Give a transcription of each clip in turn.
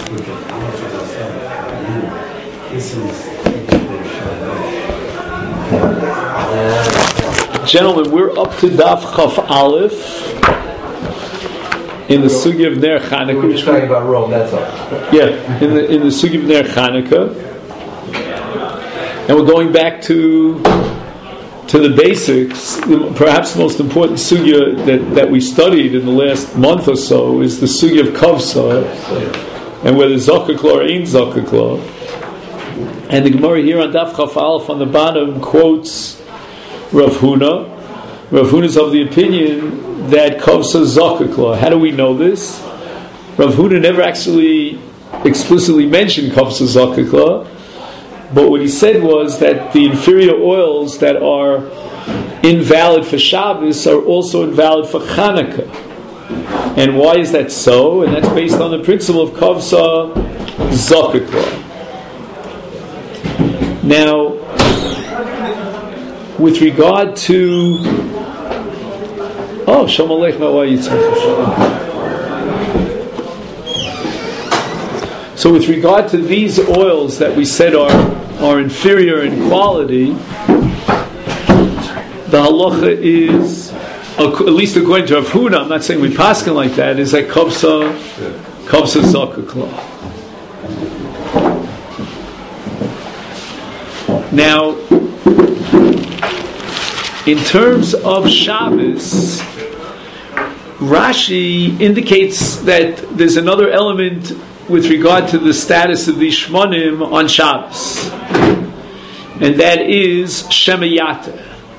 Gentlemen, we're up to Daf Chaf Aleph in the Sugi of Ner Chanukah. We're just talking about Rome, that's all. Yeah, in the Sugi of Ner Chanukah, and we're going back to the basics. Perhaps the most important sugya that we studied in the last month or so is the sugya of Kavsa, and whether Zakakla or ain't Zakakla. And the Gemara here on Daf Chaf Aleph on the bottom quotes Rav Huna. Rav Huna is of the opinion that Kavsa Zakakla. How do we know this? Rav Huna never actually explicitly mentioned Kavsa Zakakla, but what he said was that the inferior oils that are invalid for Shabbos are also invalid for Chanukah. And why is that so? And that's based on the principle of Kavsa Zakakla. Now, with regard to Shalom Aleichem, how are you? So with regard to these oils that we said are inferior in quality, the halacha is, at least according to Rav Huna, I'm not saying we paskin like that, is that Kavsa Zakakla. Now, in terms of Shabbos, Rashi indicates that there's another element with regard to the status of the Shmonim on Shabbos, and that is Shemayata.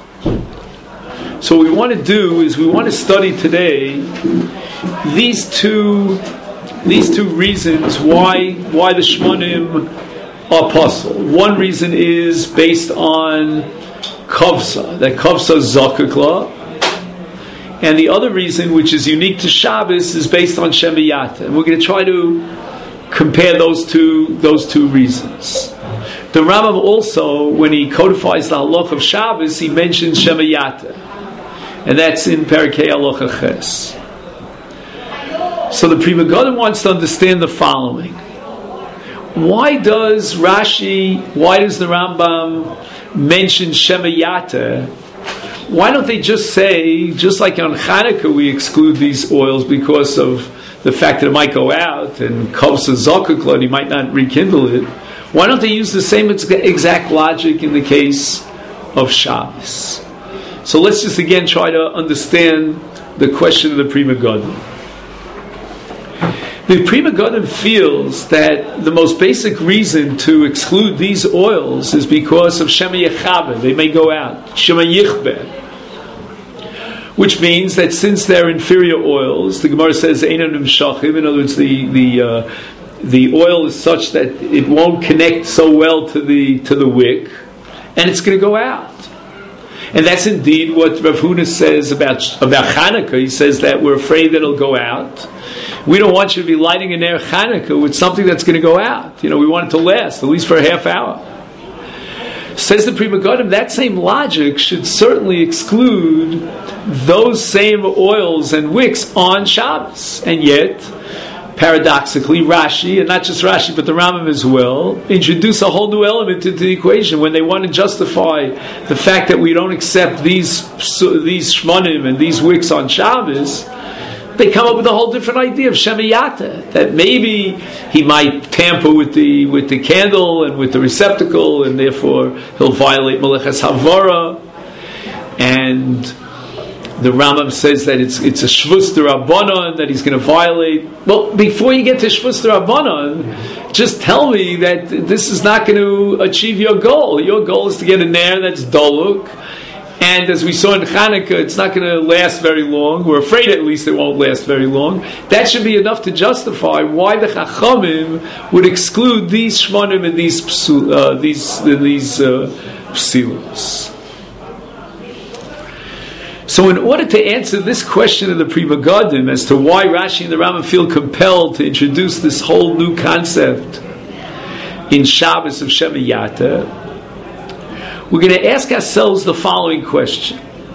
So what we want to do is we want to study today these two reasons why the Shmonim are possible. One reason is based on Kavsa, that Kavsa Zakakla, and the other reason, which is unique to Shabbos, is based on Shemayata. And we're going to try to compare those two reasons. The Rambam also, when he codifies the halach of Shabbos, he mentions Shemayata, and that's in Perikei Halacha Ches. So the Pri Megadim wants to understand the following: why does the Rambam mention Shemayata? Why don't they just say, just like on Chanukah we exclude these oils because of the fact that it might go out and Kavsa Zakakla and he might not rekindle it? Why don't they use the same exact logic in the case of Shabbos? So let's just again try to understand the question of the Pri Megadim. The Pri Megadim feels that the most basic reason to exclude these oils is because of Shema Yechabe. They may go out. Shema Yichbe. Which means that since they're inferior oils, the Gemara says, Einan Nimshachim, in other words, the oil is such that it won't connect so well to the wick, and it's going to go out. And that's indeed what Rav Huna says about Chanukah. He says that we're afraid that it'll go out. We don't want you to be lighting a Ner Chanukah with something that's going to go out. We want it to last, at least for a half hour. Says the Pri Megadim, that same logic should certainly exclude those same oils and wicks on Shabbos. And yet, paradoxically, Rashi, and not just Rashi, but the Rambam as well, introduce a whole new element into the equation when they want to justify the fact that we don't accept these shmonim and these wicks on Shabbos. They come up with a whole different idea of Shemayata, that maybe he might tamper with the candle and with the receptacle, and therefore he'll violate Meleches Havara. And the Rambam says that it's a Shvus D'Rabbanan that he's going to violate. Well, before you get to Shvus D'Rabbanan, just tell me that this is not going to achieve your goal. Your goal is to get a Ner that's Doluk. And as we saw in Chanukah, it's not going to last very long. We're afraid at least it won't last very long. That should be enough to justify why the Chachamim would exclude these Shmonim and these Psilus. So in order to answer this question of the Pri Megadim as to why Rashi and the Rambam feel compelled to introduce this whole new concept in Shabbos of Shemayata, we're going to ask ourselves the following question.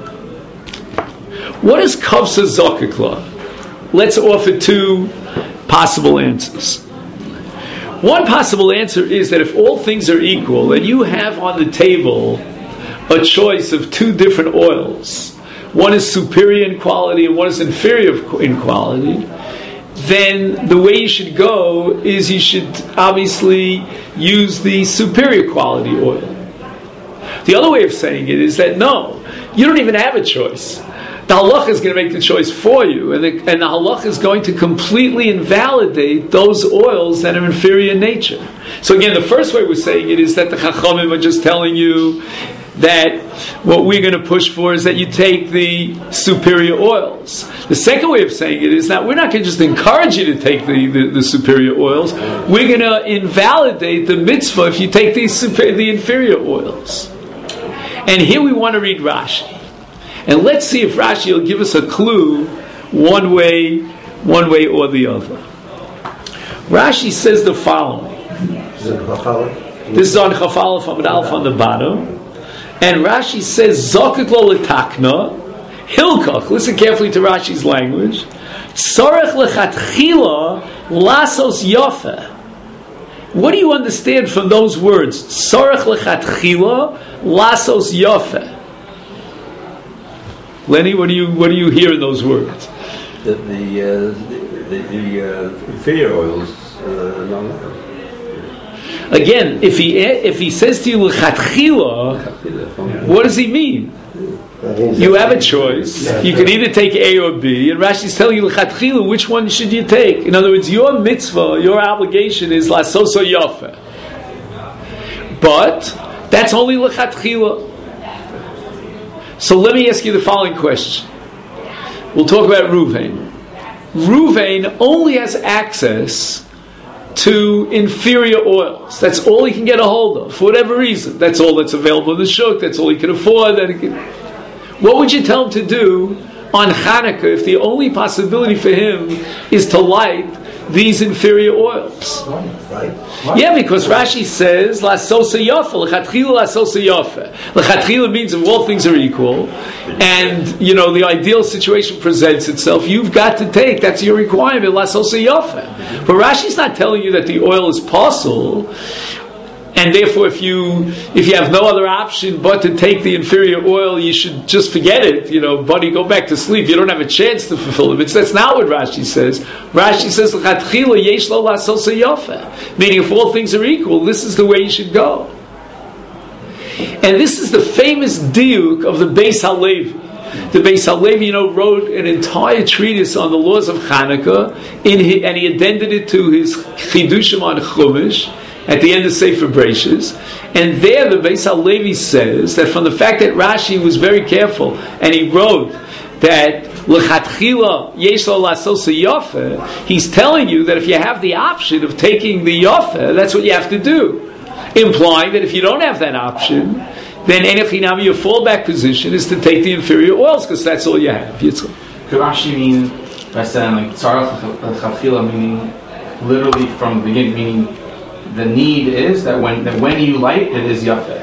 What is Kavsa Zakakla? Let's offer two possible answers. One possible answer is that if all things are equal and you have on the table a choice of two different oils, one is superior in quality and one is inferior in quality, then the way you should go is you should obviously use the superior quality oil. The other way of saying it is that no, you don't even have a choice. The halacha is going to make the choice for you, and the halacha is going to completely invalidate those oils that are inferior in nature. So again, the first way we're saying it is that the chachamim are just telling you that what we're going to push for is that you take the superior oils. The second way of saying it is that we're not going to just encourage you to take the superior oils. We're going to invalidate the mitzvah if you take the inferior oils. And here we want to read Rashi. And let's see if Rashi will give us a clue one way or the other. Rashi says the following. This is on Chaf Aleph Amud Aleph on the bottom. And Rashi says, Zokik lo letakna, hilkach. Listen carefully to Rashi's language. Tzorech lechatchila lasos yofe. What do you understand from those words? Tzorech lechatchila lasos yofe. Lenny, what do you hear in those words? The inferior oils. Again, if he says to you l'chatchila, what does he mean? You have a choice. You can either take A or B, and Rashi is telling you l'chatchila, which one should you take? In other words, your mitzvah, your obligation is lasoso yofe. But that's only l'chatchila. So let me ask you the following question. We'll talk about Ruvain. Ruvain only has access to inferior oils. That's all he can get a hold of, for whatever reason. That's all that's available in the shuk. That's all he can afford. What would you tell him to do on Hanukkah if the only possibility for him is to light these inferior oils? Right. Yeah, because Rashi says la sosa yafa, l'chatchila la sosa yafa. L'chatchila means if all things are equal, and the ideal situation presents itself, you've got to take. That's your requirement, la sosa yafa. But Rashi's not telling you that the oil is possible, and therefore if you have no other option but to take the inferior oil, you should just forget it. Buddy, go back to sleep. You don't have a chance to fulfill it. But that's not what Rashi says. Rashi says, l'chatchila yesh lo lasos yafa. Meaning, if all things are equal, this is the way you should go. And this is the famous diuk of the Beis Halevi. The Beis Halevi, wrote an entire treatise on the laws of Hanukkah, and he addended it to his Chidushim on Chumash, at the end of Sefer Breishis, and there the Beis Halevi says that from the fact that Rashi was very careful and he wrote that l'chatchila yesh lo lasos yafe, he's telling you that if you have the option of taking the yafe, that's what you have to do, implying that if you don't have that option, then enechinami, your fallback position is to take the inferior oils because that's all you have. Could Rashi mean by saying tzarech l'chatchila, meaning literally from the beginning, meaning the need is that when you light, it is yafeh.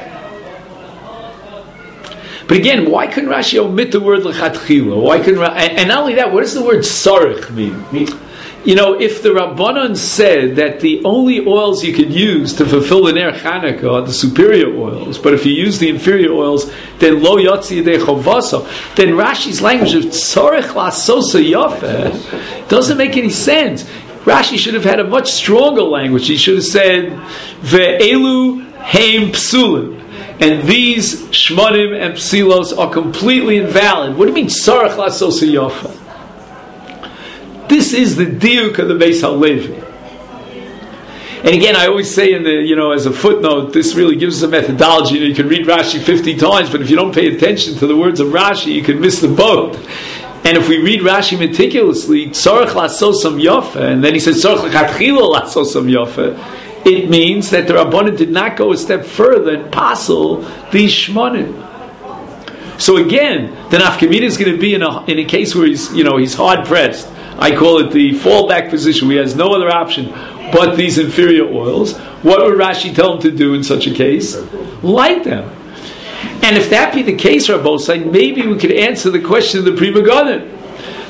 But again, why couldn't Rashi omit the word l'chatchila? Why couldn't and not only that, what does the word sarich mean? If the Rabbanan said that the only oils you could use to fulfill the Ner Chanukah are the superior oils, but if you use the inferior oils, then lo yotzi yedei chovasa, then Rashi's language of sarich lasosa yafeh doesn't make any sense. Rashi should have had a much stronger language. He should have said, Ve'elu heim psulim. And these shmonim and psilos are completely invalid. What do you mean, tzarech lasos yafa? This is the diuk of the Beis Halevi. And again, I always say as a footnote, this really gives us a methodology. You can read Rashi 50 times, but if you don't pay attention to the words of Rashi, you can miss the boat. And if we read Rashi meticulously, tzorech lasosam yofe, and then he says tzorech l'chatchila lasosam yofe, it means that the Rabbanan did not go a step further and passel these shmonim. So again, the nafkamina is going to be in a case where he's hard pressed. I call it the fallback position. He has no other option but these inferior oils. What would Rashi tell him to do in such a case? Light them. And if that be the case, Rabbosai, maybe we could answer the question of the Pri Megadim.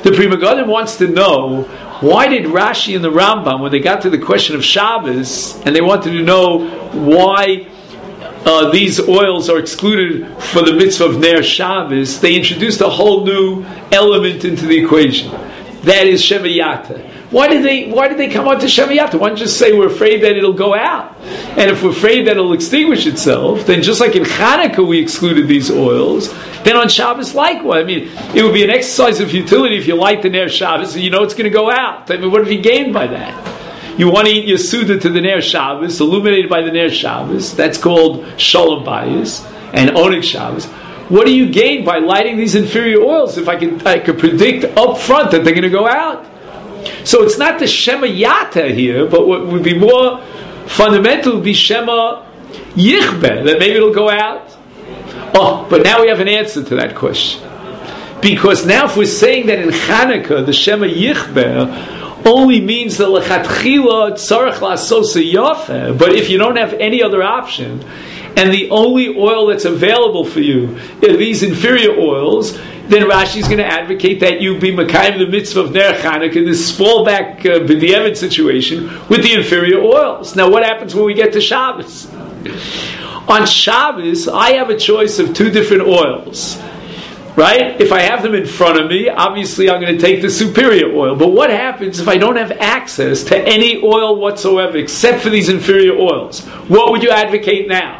The Pri Megadim wants to know, why did Rashi and the Rambam, when they got to the question of Shabbos, and they wanted to know why these oils are excluded for the mitzvah of Ner Shabbos, they introduced a whole new element into the equation. That is Shemayata. Why did they come on to Shemayata? Why don't you just say we're afraid that it'll go out? And if we're afraid that it'll extinguish itself, then just like in Chanukah we excluded these oils, then on Shabbos likewise. I mean, it would be an exercise of futility if you light the Ner Shabbos and you know it's going to go out. I mean, what have you gained by that? You want to eat your Suda to the Ner Shabbos, illuminated by the Ner Shabbos. That's called Shalom Bayis and Oneg Shabbos. What do you gain by lighting these inferior oils if I could predict up front that they're going to go out? So it's not the Shema Yata here, but what would be more fundamental would be Shema Yichbe, that maybe it'll go out. Oh, but now we have an answer to that question. Because now if we're saying that in Chanukah, the Shema Yichbe only means the Lechatchila Tzarech La'asos Yafeh, but if you don't have any other option, and the only oil that's available for you are these inferior oils, then Rashi is going to advocate that you be Mekayim the mitzvah of Ner Chanukah in this fallback b'diavad situation with the inferior oils. Now what happens when we get to Shabbos? On Shabbos, I have a choice of two different oils. Right? If I have them in front of me, obviously I'm going to take the superior oil. But what happens if I don't have access to any oil whatsoever except for these inferior oils? What would you advocate now?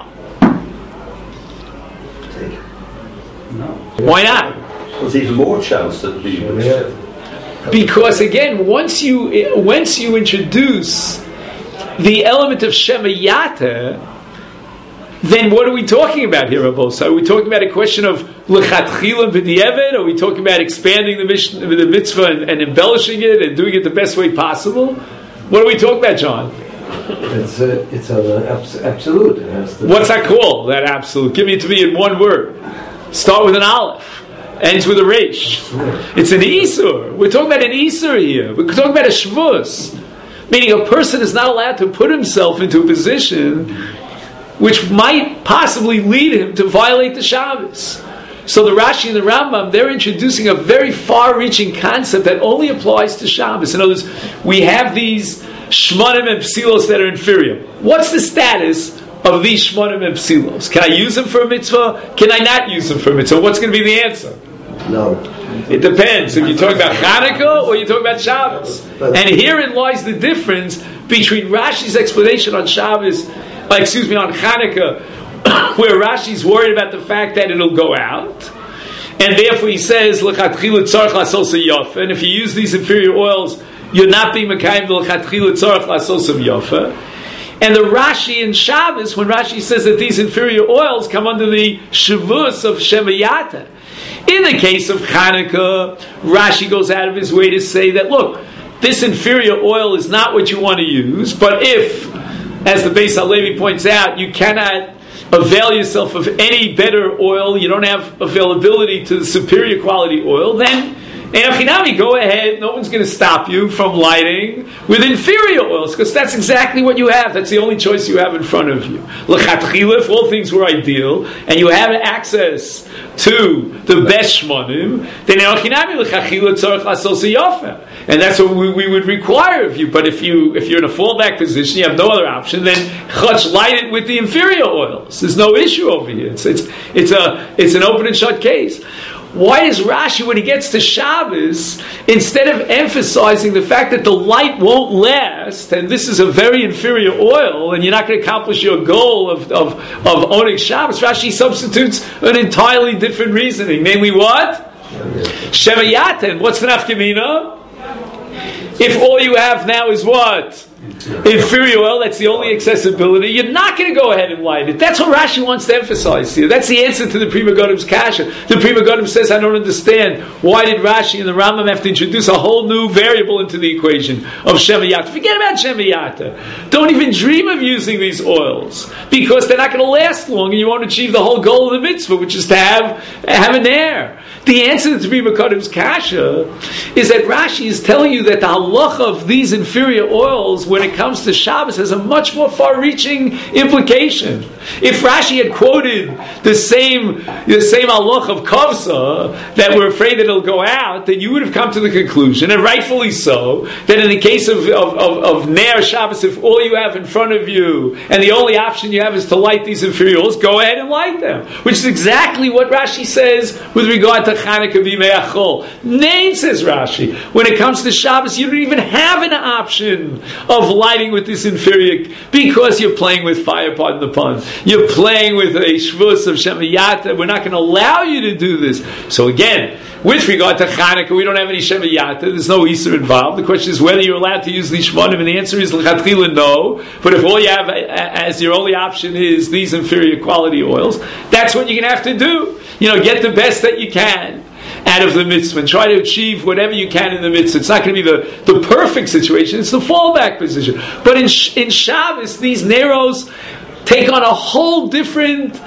No. Why not? There's even more chance that because again, once you introduce the element of Shemayata, then what are we talking about here, Rabosa? Are we talking about a question of L'chatchila B'di'evet? Are we talking about expanding the mitzvah and embellishing it and doing it the best way possible? What are we talking about, John? It's an absolute. What's that called, that absolute? Give it to me in one word. Start with an aleph. Ends with a resh. It's an isur. We're talking about an isur here. We're talking about a shvus. Meaning a person is not allowed to put himself into a position which might possibly lead him to violate the Shabbos. So the Rashi and the Rambam, they're introducing a very far-reaching concept that only applies to Shabbos. In other words, we have these shmonim and psilos that are inferior. What's the status of these shmonim and psilos? Can I use them for a mitzvah? Can I not use them for a mitzvah? What's going to be the answer? No. It depends. If you're talking about Chanukah or you're talking about Shabbos. And herein lies the difference between Rashi's explanation on Shabbos, on Chanukah, where Rashi's worried about the fact that it'll go out, and therefore he says, L'chatchila tzarech la'asos yafeh, and if you use these inferior oils, you're not being mekayim l'chatchila tzarech la'asos yafeh. And the Rashi in Shabbos, when Rashi says that these inferior oils come under the shavus of Shemayata. In the case of Chanukah, Rashi goes out of his way to say that, look, this inferior oil is not what you want to use, but if, as the Beis HaLevi points out, you cannot avail yourself of any better oil, you don't have availability to the superior quality oil, then go ahead, no one's going to stop you from lighting with inferior oils, because that's exactly what you have. That's the only choice you have in front of you. L'chatchila, if all things were ideal, and you have access to the best shmonim, then l'chatchila tzarech la'asos yafeh. And that's what we would require of you. But if you're in a fallback position, you have no other option, then chutz, light it with the inferior oils. There's no issue over here. It's an open and shut case. Why does Rashi, when he gets to Shabbos, instead of emphasizing the fact that the light won't last, and this is a very inferior oil, and you're not going to accomplish your goal of Oneg Shabbos, Rashi substitutes an entirely different reasoning. Namely what? Shemayata. And what's the nafkamina? If all you have now is what? Inferior oil, that's the only accessibility, you're not going to go ahead and light it. That's what Rashi wants to emphasize here. That's the answer to the Pri Megadim's kasha. The Pri Megadim says, I don't understand. Why did Rashi and the Rambam have to introduce a whole new variable into the equation of Shemayata? Forget about Shemayata. Don't even dream of using these oils, because they're not going to last long and you won't achieve the whole goal of the mitzvah, which is to have an air. The answer to the Pri Megadim's kasha is that Rashi is telling you that the halacha of these inferior oils, when it comes to Shabbos, has a much more far-reaching implication. If Rashi had quoted the same halach of Kavsa, that we're afraid that it'll go out, then you would have come to the conclusion, and rightfully so, that in the case of Ner Shabbos, if all you have in front of you, and the only option you have is to light these inferior oils, go ahead and light them. Which is exactly what Rashi says with regard to Chanukah B'Yimei Achol. Nein, says Rashi, when it comes to Shabbos, you don't even have an option of lighting with this inferior, because you're playing with fire, pardon the pun. You're playing with a shvus of Shemayata. We're not going to allow you to do this. So again, with regard to Chanukah, we don't have any Shemayata. There's no Easter involved. The question is whether you're allowed to use these Shmonim, and the answer is l'chatchila no. But if all you have as your only option is these inferior quality oils, that's what you're going to have to do. Get the best that you can out of the mitzvah and try to achieve whatever you can in the mitzvah. It's not going to be the perfect situation. It's the fallback position. But in Shabbos, these Neros take on a whole different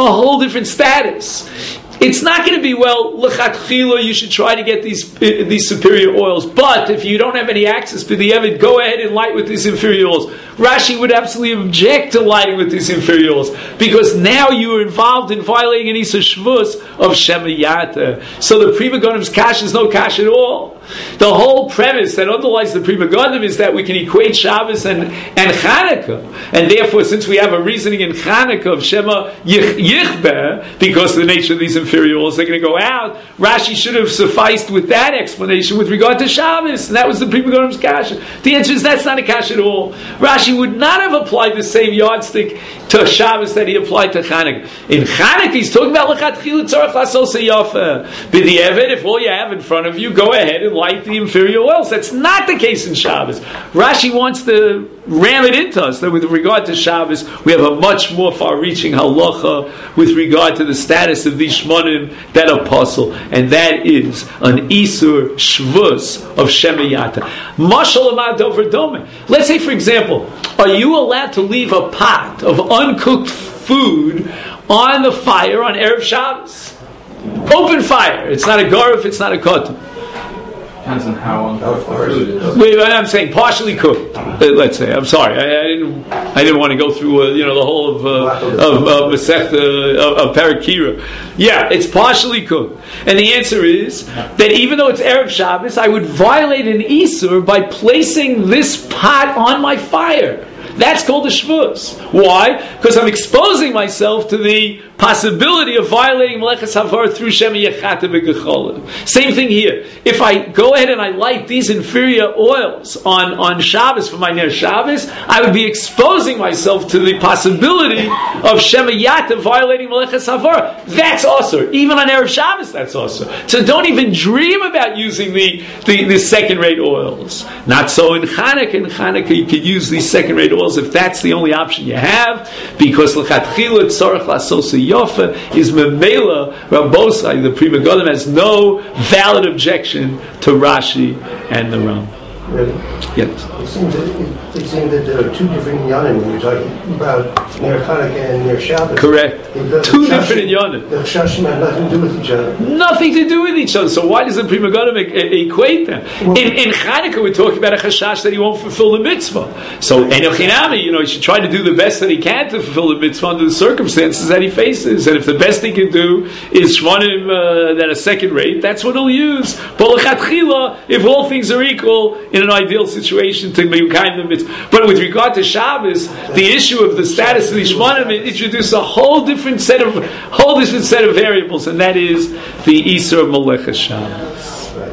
status. It's not going to be, l'chatchila, you should try to get these superior oils. But if you don't have any access to the Evid, go ahead and light with these inferior oils. Rashi would absolutely object to lighting with these inferior oils, because now you are involved in violating an Isur Shvus of Shemayata. So the Pri Megadim's kash is no kash at all. The whole premise that underlies the Pri Megadim is that we can equate Shabbos and Chanukah. And therefore, since we have a reasoning in Chanukah of Shema Yichbeh, because of the nature of these inferior oils, they're going to go out, Rashi should have sufficed with that explanation with regard to Shabbos. And that was the Pri Megadim's kash. The answer is that's not a kash at all. Rashi would not have applied the same yardstick to Shabbos that he applied to Chanukah. In Chanukah, he's talking about l'chatchila tzarech lasos yafa. B'di'evet, if all you have in front of you, go ahead and light the inferior oils. That's not the case in Shabbos. Rashi wants to ram it into us that with regard to Shabbos, we have a much more far-reaching halacha with regard to the status of these shmonim that apostle, and that is an Isur Shvus of Shemayata. Mashal amad over dome. Let's say, for example, are you allowed to leave a pot of uncooked food on the fire on Erev Shabbos? Open fire. It's not a garuf, it's not a kotum. Depends on how uncooked the food is. Wait, I'm saying partially cooked. Let's say. I'm sorry. I didn't want to go through the whole of Masechta of Parakira. Yeah, it's partially cooked, and the answer is that even though it's Erev Shabbos, I would violate an Isur by placing this pot on my fire. That's called a shvus. Why? Because I'm exposing myself to the possibility of violating Meleches Havar through Shema Yechata B'Gecholim. Same thing here. If I go ahead and I light these inferior oils on Shabbos for my Ner Shabbos, I would be exposing myself to the possibility of Shema Yata violating Meleches Havar. That's also. Even on Erev Shabbos, that's also. So don't even dream about using the second-rate oils. Not so in Chanukah. In Chanukah, you could use these second-rate oils if that's the only option you have, because l'chatchila tzarech lasos yafa is memela Rabosai. The Pri Megadim has no valid objection to Rashi and the Ram. Really? Yes. It seems that there are two different inyanim when you're talking about Ner Chanukah and Ner Shabbos. Correct. Two different inyanim. The Chashim have nothing to do with each other. Nothing to do with each other. So why does the Pri Megadim equate them? Well, in Chanukah, we're talking about a chashash that he won't fulfill the mitzvah. So Enochinami, he should try to do the best that he can to fulfill the mitzvah under the circumstances that he faces. And if the best he can do is shmonim that are second rate, that's what he'll use. But l'chatchila, if all things are equal, in an ideal situation to be kind of mitzvah. But with regard to Shabbos, the issue of the status of the shmonim introduces a whole different set of variables, and that is the Isur of Meleches Shabbos.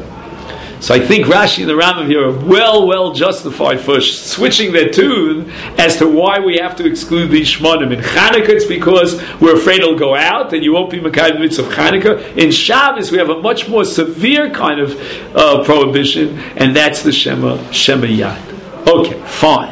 So I think Rashi and the Rambam here are well justified for switching their tune as to why we have to exclude these shmonim. In Chanukah, it's because we're afraid it'll go out and you won't be Makayim mitzvah of Chanukah. In Shabbos, we have a much more severe kind of prohibition, and that's the Shema Yat. Okay, fine.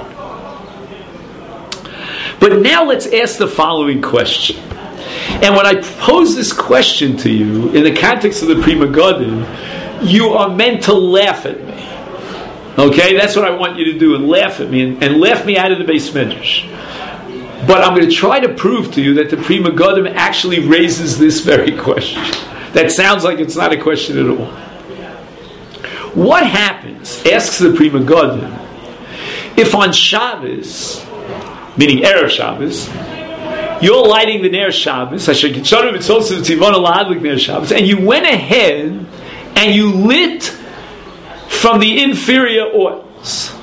But now let's ask the following question. And when I pose this question to you in the context of the Pri Megadim, you are meant to laugh at me. Okay? That's what I want you to do, and laugh at me, and laugh me out of the Beis Medrash. But I'm going to try to prove to you that the Pri Megadim actually raises this very question. That sounds like it's not a question at all. What happens, asks the Pri Megadim, if on Shabbos, meaning Erev Shabbos, you're lighting the Ner Shabbos, and you went ahead and you lit from the inferior oils.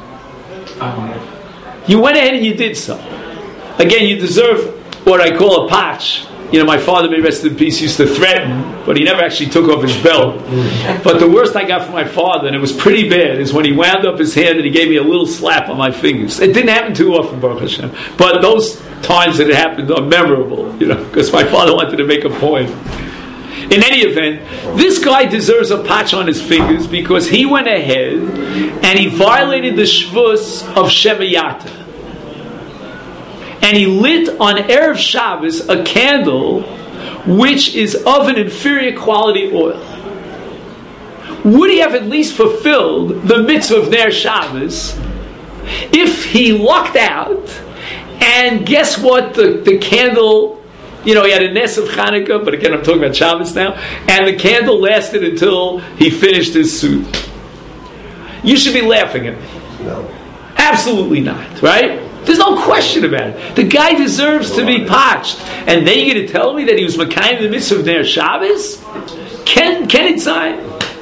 You went ahead and you did so. Again, you deserve what I call a patch. My father, may rest in peace, used to threaten, but he never actually took off his belt. But the worst I got from my father, and it was pretty bad, is when he wound up his hand and he gave me a little slap on my fingers. It didn't happen too often, Baruch Hashem. But those times that it happened are memorable, because my father wanted to make a point. In any event, this guy deserves a patch on his fingers because he went ahead and he violated the shvus of Shemiyata. And he lit on Erev Shabbos a candle which is of an inferior quality oil. Would he have at least fulfilled the mitzvah of Ner Shabbos if he lucked out and guess what? The candle, he had a Nes of Hanukkah, but again I'm talking about Shabbos now, and the candle lasted until he finished his suit. You should be laughing at me. No. Absolutely not, right? There's no question about it. The guy deserves to be patched. And then you're going to tell me that he was Makayim the mitzvah of Ner Shabbos? Can it sign?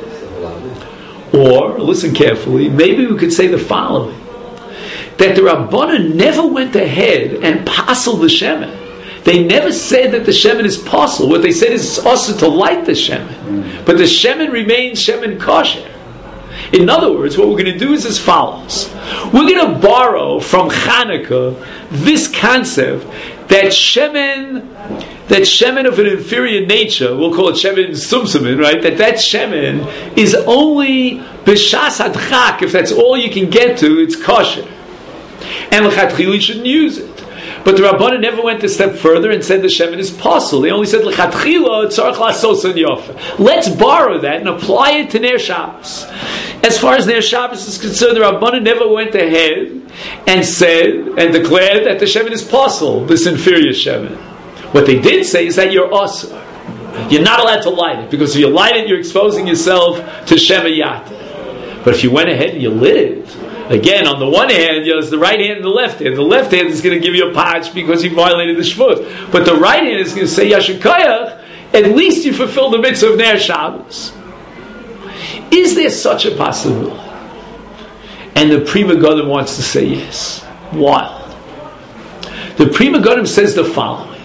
Or, listen carefully, maybe we could say the following. That the Rabbanan never went ahead and passled the shemen. They never said that the shemen is pasul. What they said is it's also to light the shemen. But the shemen remains shemen kosher. In other words, what we're going to do is as follows. We're going to borrow from Hanukkah this concept that shemen of an inferior nature, we'll call it shemen sumsumin, right? That shemen is only b'shas hadchak, if that's all you can get to, it's kosher. And l'chatchila you shouldn't use it. But the Rabbanan never went a step further and said the shemen is pasul. They only said l'chatchila tzarich la'sos yofa. Let's borrow that and apply it to Ner Shabbos. As far as Ner Shabbos is concerned, the Rabbanan never went ahead and said and declared that the shemen is pasul, this inferior shemen. What they did say is that you're asur. You're not allowed to light it because if you light it, you're exposing yourself to Shemiyata. But if you went ahead and you lit it. Again, on the one hand, there's the right hand and the left hand. The left hand is going to give you a patch because you violated the shvut. But the right hand is going to say, Yashar Koyach, at least you fulfilled the mitzvah of Ner Shabbos. Is there such a possibility? And the Pri Megadim wants to say yes. Why? The Pri Megadim says the following.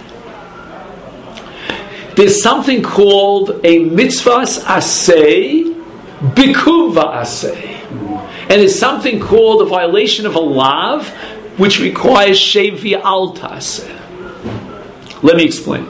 There's something called a mitzvahs aseh, bikum va'aseh. And there's something called a violation of a lav, which requires shevi al taseh. Let me explain.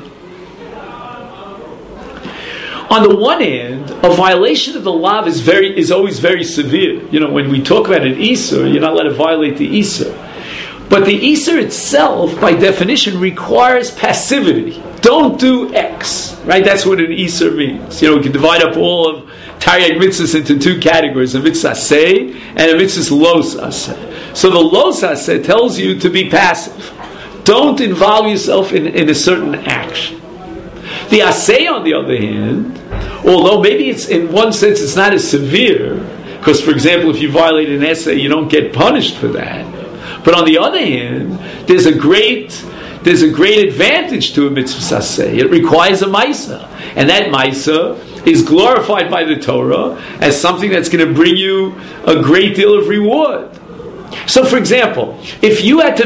On the one hand, a violation of the lav is always very severe. When we talk about an isur, you're not allowed to violate the isur. But the isur itself, by definition, requires passivity. Don't do X, right? That's what an isur means. We can divide up all of Taryag mitzvahs into two categories: a mitzvah aseh and a mitzvah los aseh. So the los aseh tells you to be passive. Don't involve yourself in a certain action. The aseh, on the other hand, although maybe it's in one sense it's not as severe, because for example, if you violate an essay, you don't get punished for that. But on the other hand, there's a great advantage to a mitzvah aseh. It requires a maisa, and that maisa is glorified by the Torah as something that's going to bring you a great deal of reward. So, for example, if you had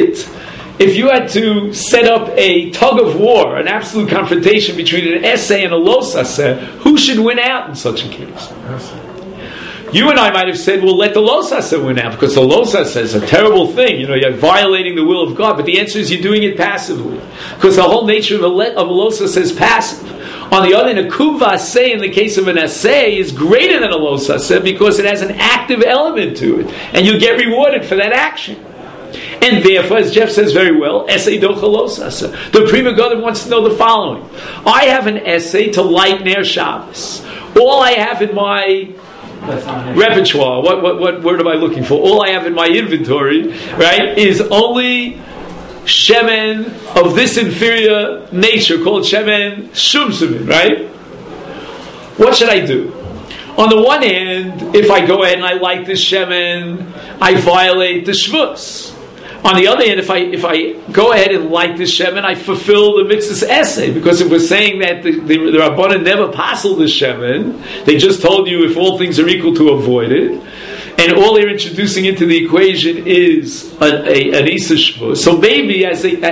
to set up a tug of war, an absolute confrontation between an essay and a los aseh, who should win out in such a case? You and I might have said, well, let the los aseh win out, because the los aseh is a terrible thing. You're violating the will of God. But the answer is you're doing it passively, because the whole nature of a los aseh is passive. On the other hand, a kuv aseh in the case of an aseh is greater than a los aseh because it has an active element to it, and you get rewarded for that action. And therefore, as Jeff says very well, essay docha los aseh. The Pri Megadim wants to know the following: I have an essay to light Ner Shabbos. All I have in my repertoire, what word am I looking for? All I have in my inventory, right, is only shemen of this inferior nature called shemen shumsumin, right? What should I do? On the one hand, if I go ahead and I light the shemen, I violate the shvus. On the other hand, if I go ahead and light the shemen, I fulfill the mitzvah's essay. Because if we're saying that the Rabbanan never passed the shemen, they just told you if all things are equal to avoid it, and all they're introducing into the equation is an Isa shvus. So maybe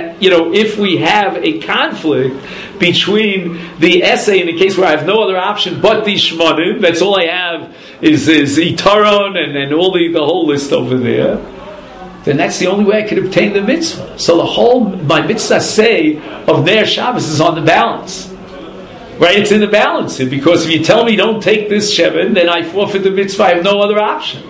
if we have a conflict between the essay in the case where I have no other option but the shmonim, that's all I have is itaron and all the whole list over there, then that's the only way I could obtain the mitzvah. So my mitzvah say of Ner Shabbos is on the balance. Right? It's in the balance. Because if you tell me don't take this shemen, then I forfeit the mitzvah. I have no other option.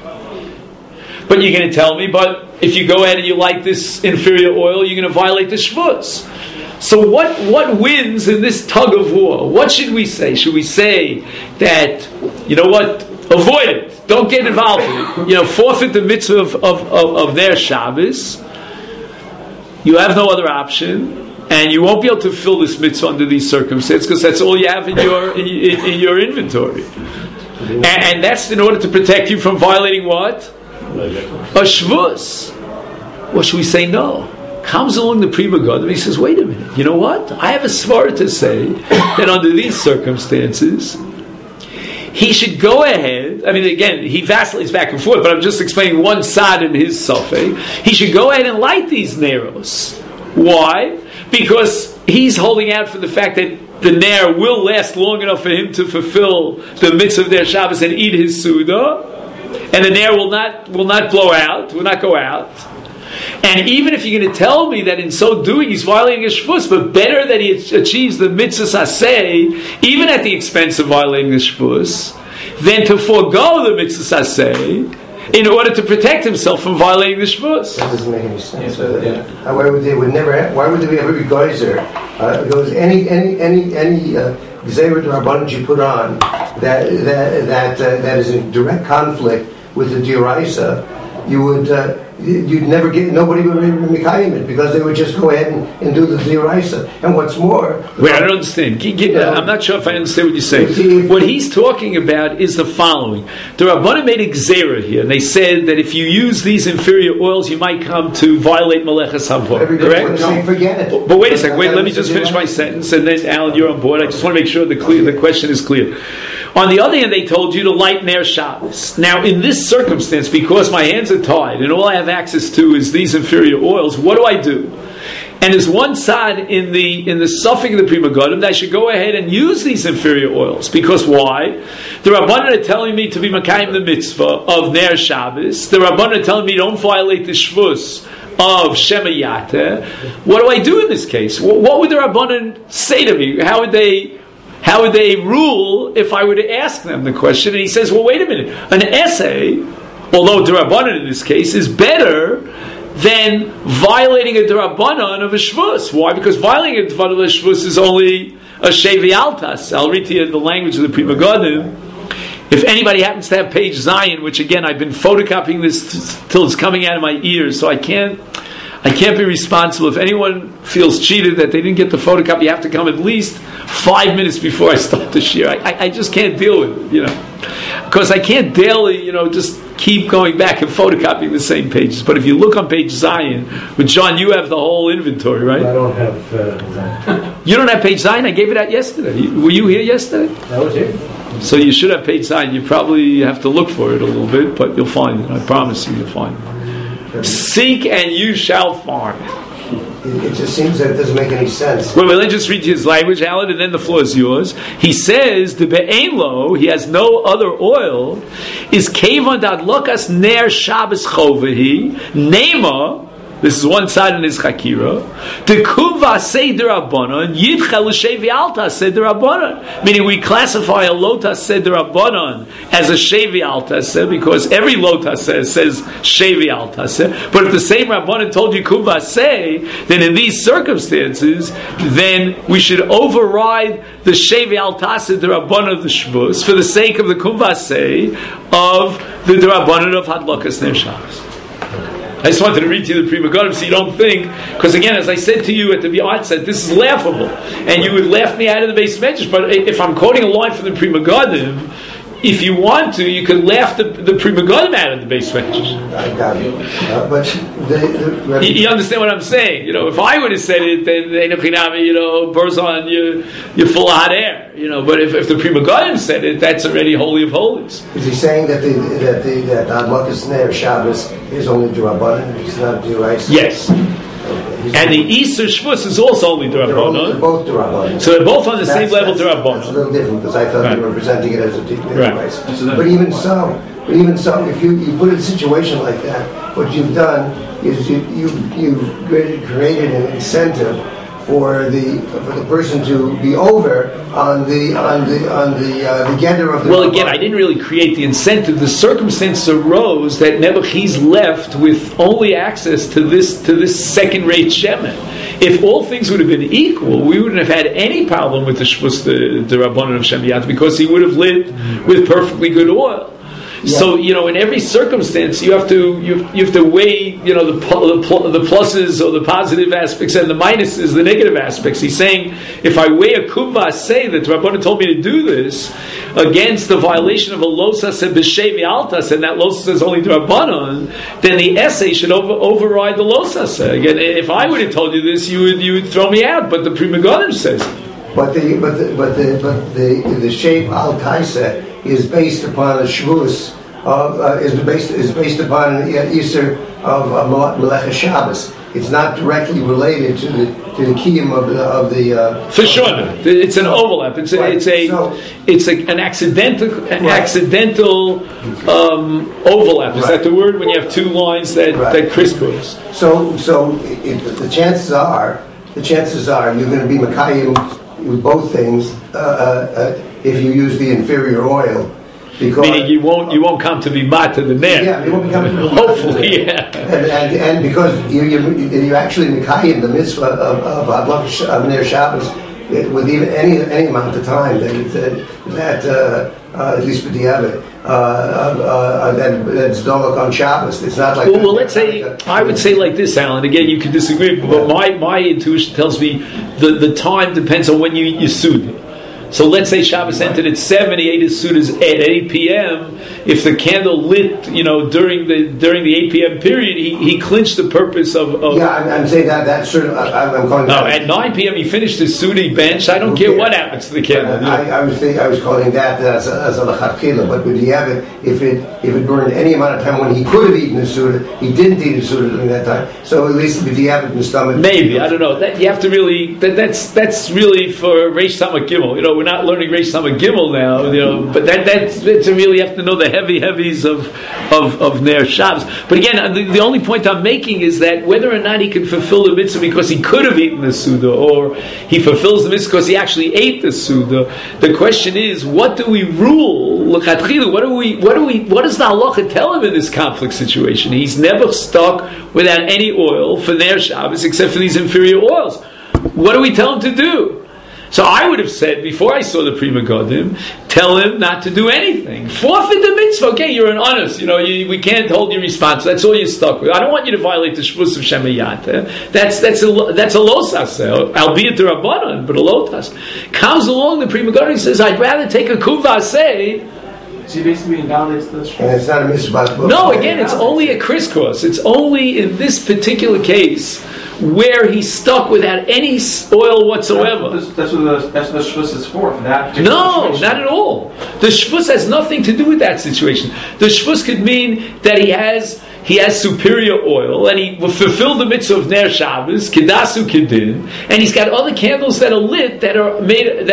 But you're going to tell me, but if you go ahead and you light this inferior oil, you're going to violate the shvus. So what wins in this tug of war? What should we say? Should we say that, avoid it. Don't get involved in it. Forfeit the mitzvah of their Shabbos. You have no other option, and you won't be able to fill this mitzvah under these circumstances because that's all you have in your inventory. And that's in order to protect you from violating what? A shvus. Or should we say no? Comes along the Pri Megadim, he says, wait a minute, you know what? I have a svara to say that under these circumstances, he should go ahead, again, he vacillates back and forth, but I'm just explaining one side in his safek. He should go ahead and light these neros. Why? Because he's holding out for the fact that the ner will last long enough for him to fulfill the mitzvah of their Shabbos and eat his suda, and the ner will not blow out, will not go out. And even if you're going to tell me that in so doing he's violating his shvus, but better that he achieves the mitzvah saseh, even at the expense of violating his shvus, than to forego the mitzvah saseh in order to protect himself from violating the shvus. That doesn't make any sense. Why would they ever be geyser? Because any gzeirah d'rabbanan you put on that is in direct conflict with the d'oraisa, you'd never get, nobody would be Mikayim it because they would just go ahead and do the D'oraisa. And what's more... Wait, I don't understand. I'm not sure if I understand what you're saying. What he's talking about is the following. The Rabbanan made a gzeira here, and they said that if you use these inferior oils, you might come to violate Meleches Havor. Correct? Say, forget it. But wait a second. Let me just finish my sentence, and then, Alan, you're on board. I just want to make sure the question is clear. On the other hand, they told you to light Ner Shabbos. Now, in this circumstance, because my hands are tied, and all I have access to is these inferior oils, what do I do? And there's one side in the suffix of the Pri Megadim that I should go ahead and use these inferior oils. Because why? The Rabbanan are telling me to be Makayim the mitzvah of Ner Shabbos. The Rabbanan are telling me don't violate the shvus of Shema Yateh. What do I do in this case? What would the Rabbanan say to me? How would they rule if I were to ask them the question? And he says, well, wait a minute. An essay, although D'Rabbanan in this case, is better than violating a D'Rabbanan of a Shvus. Why? Because violating a D'Rabbanan of a Shvus is only a Shevi Altas. I'll read to you the language of the Pri Megadim. If anybody happens to have page Zion, which again, I've been photocopying this till it's coming out of my ears, so I can't be responsible. If anyone feels cheated that they didn't get the photocopy, you have to come at least 5 minutes before I start the shir. I just can't deal with it, because I can't daily, just keep going back and photocopying the same pages. But if you look on page Zion, with John, you have the whole inventory, right? I don't have Zion. You don't have page Zion? I gave it out yesterday. Were you here yesterday? I was here. So you should have page Zion. You probably have to look for it a little bit, but you'll find it. I promise you'll find it. Seek and you shall find. It just seems that it doesn't make any sense. Well, let's just read his language, Alan, and then the floor is yours. He says, the be'enlo, he has no other oil, is kevan d'adlokas ner Shabbos chovahi, nema, this is one side in his chakira, the kuva seder rabbanon, yidcha l'shevi alta seder rabbanon. Meaning we classify a lota seder rabbanon as a shevi alta because every lota says shevi alta. But if the same rabbanon told you kuva say, then in these circumstances, then we should override the shevi alta seder rabbanon of the shvus for the sake of the kuva say of the rabbanon of hadlokas ner Shabbos. I just wanted to read to you the Pri Megadim so you don't think, because again, as I said to you at the outset, this is laughable, and you would laugh me out of the base measures. But if I'm quoting a line from the Pri Megadim, if you want to, you could laugh the Pri Megadim out of the base medrash. I got it. But you understand what I'm saying? If I would have said it, then burns on you're full of hot air. But if the Pri Megadim said it, that's already holy of holies. Is he saying that Adlakas Ner Shabbos is only D'Rabbanan? It's not D'Oraisa? Yes. And the Easter Shavuos is also only D'Rabbanan. They're both D'Rabbanan. So they're both on the same level D'Rabbanan. That's a little different because I thought they were presenting it as a D'Oraisa. Right. But even so, if you put it in a situation like that, what you've done is you've created an incentive for the person to be over on the gender of the. Well, again, I didn't really create the incentive. The circumstance arose that Nebuchadnezzar's left with only access to this second-rate shemen. If all things would have been equal, we wouldn't have had any problem with the Shvus, the Rabbanan of Shemiyat, because he would have lit with perfectly good oil. Yeah. So in every circumstance you have to weigh the pluses or the positive aspects and the minuses, the negative aspects. He's saying if I weigh a kuva, say that Rabbanan told me to do this against the violation of a losas and b'shevi altas, and that losas is only Rabbanan, then the essay should override the losas. Again, if I would have told you this, you would throw me out. But the Pri Megadim says. But the shape al kaisa is based upon a shvus is based upon an Easter of Melech Shabbos. It's not directly related to the kiyum of the. For sure, it's an overlap. It's an accidental overlap. Is that the word when you have two lines that crisscross? So the chances are you're going to be Mekayim with both things if you use the inferior oil. Because, meaning you won't come to be mat to the ner. Yeah, you won't be coming to hopefully, yeah. And because you actually Mekayim the mitzvah of Ner Shabbos with even any amount of time that at least for Diabet that's dolok on Shabbos. It's not like well let's say I would say like this, Alan. Again, you could disagree, but my intuition tells me the time depends on when you sued. So let's say Shabbos entered at 7, he ate his sudas at 8 p.m. If the candle lit, during the 8 p.m. period, he clinched the purpose of. Yeah, I'm saying that's certain. I'm calling. No, at 9 p.m. he finished his sudi bench. I don't care what happens to the candle. I was calling that as a lachatchila, but with the if it burned any amount of time when he could have eaten his suda, he didn't eat his suda during that time. So at least with the in the stomach. Maybe I don't know. That you have to really. That's really for Reish Samach Gimel. We're not learning Reish Samach Gimel now, but that's to really have to know the heavies of Ner Shabbos. But again, the only point I'm making is that whether or not he can fulfill the mitzvah because he could have eaten the Suda, or he fulfills the mitzvah because he actually ate the Suda, the question is, what do we rule? What does the halacha tell him in this conflict situation? He's never stuck without any oil for Ner Shabbos except for these inferior oils. What do we tell him to do? So I would have said, before I saw the Pri Megadim, tell him not to do anything. Forfeit the mitzvah. Okay, you're an honest. We can't hold you responsible. That's all you're stuck with. I don't want you to violate the Shvus of Shemayat. That's a losas, albeit the Rabbanan, but a lotas. Comes along the Pri Megadim and says, I'd rather take a kuvaseh. So he basically invalidates the Shvus. And it's not a mitzvah. No, again, it's only a crisscross. It's only in this particular case where he's stuck without any oil whatsoever. That's what the shvus is for. That no, not at all. The shvus has nothing to do with that situation. The shvus could mean that he has superior oil and he will fulfill the mitzvah of Ner Shabbos, Kedasu Kedin, and he's got other candles that are lit that are made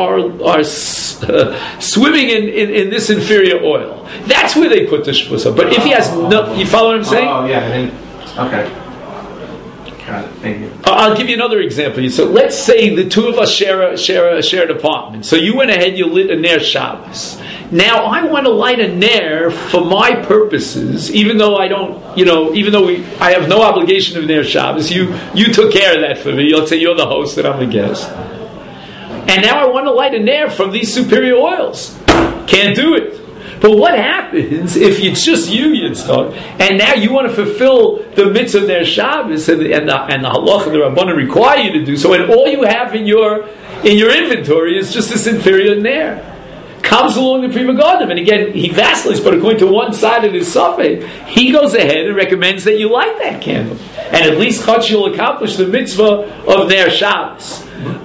swimming in this inferior oil. That's where they put the shvus up. But if he has no, you follow what I'm saying? Oh yeah. Okay. Thank you. I'll give you another example. So let's say the two of us share an apartment. So you went ahead, you lit a Ner Shabbos. Now I want to light a Ner for my purposes, even though I don't, I have no obligation of Ner Shabbos. You took care of that for me. Let's say you're the host and I'm the guest. And now I want to light a Ner from these superior oils. Can't do it. But what happens if it's just you, Yitzchak, and now you want to fulfill the mitzvah of Ner Shabbos and the halach and the Rabbanan require you to do so, and all you have in your inventory is just this inferior Ner? comes along the Pri Megadim, and again, he vacillates, but according to one side of his Safed, he goes ahead and recommends that you light that candle. And at least Chach you'll accomplish the mitzvah of Ner Shabbos.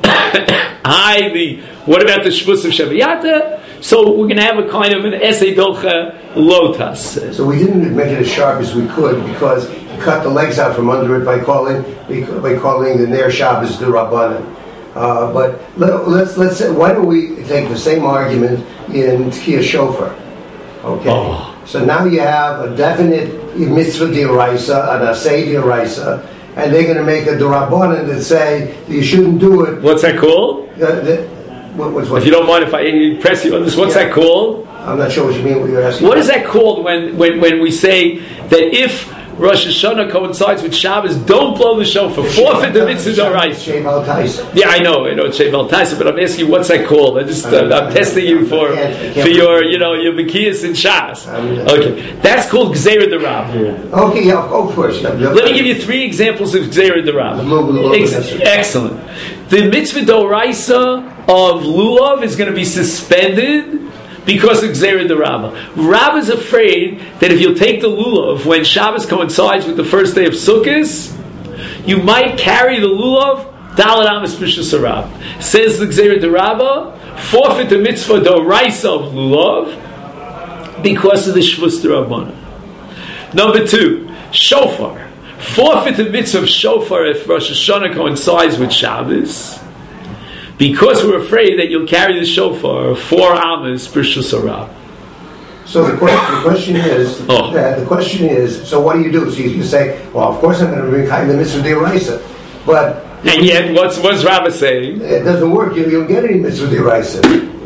What about the Shavuos of Shaviyata? So we're going to have a kind of an Esei Docha Lotas. So we didn't make it as sharp as we could because we cut the legs out from under it by calling the Ner Shabbos the Rabbanan. But let's say, why don't we take the same argument in Tkiyah Shofar? Okay. Oh. So now you have a definite mitzvah d'oraisa, an asay d'oraisa, and they're going to make a d'Rabbanan that say you shouldn't do it. What's that called? What? If you don't mind if I press you on this, what's that called? I'm not sure what you mean. What you're asking. What is that called when we say that if Rosh Hashanah coincides with Shabbos, don't blow the shofar, forfeit the mitzvah d'oraisa? Shev al Taisa. Yeah, I know it's Shev al Taisa, but I'm asking you, what's that called? I'm testing you for your your Mekiyas and Shas. Okay, that's called Gzeira d'Rab. Okay, yeah, of course. Let me give you 3 examples of Gzeira d'Rab. Excellent. The mitzvah d'oraisa of lulav is going to be suspended because of Gzeira d'Rabba. Rab is afraid that if you'll take the lulav when Shabbos coincides with the first day of Sukkot, you might carry the lulav Dalet Amos B'Shus Rab. Says the Gzeira d'Rabba, forfeit the mitzvah d'oraisa of lulav because of the Shavuos d'Rabbanan. Number 2, shofar. Forfeit the mitzvah of shofar if Rosh Hashanah coincides with Shabbos, because we're afraid that you'll carry the shofar 4 Amos B'Shus Rab. So the question is, so what do you do? So you say, well, of course I'm going to bring the mitzvah d'oraisa, but and yet, what's Rabbah saying? It doesn't work. You don't get any mitzvah d'oraisa.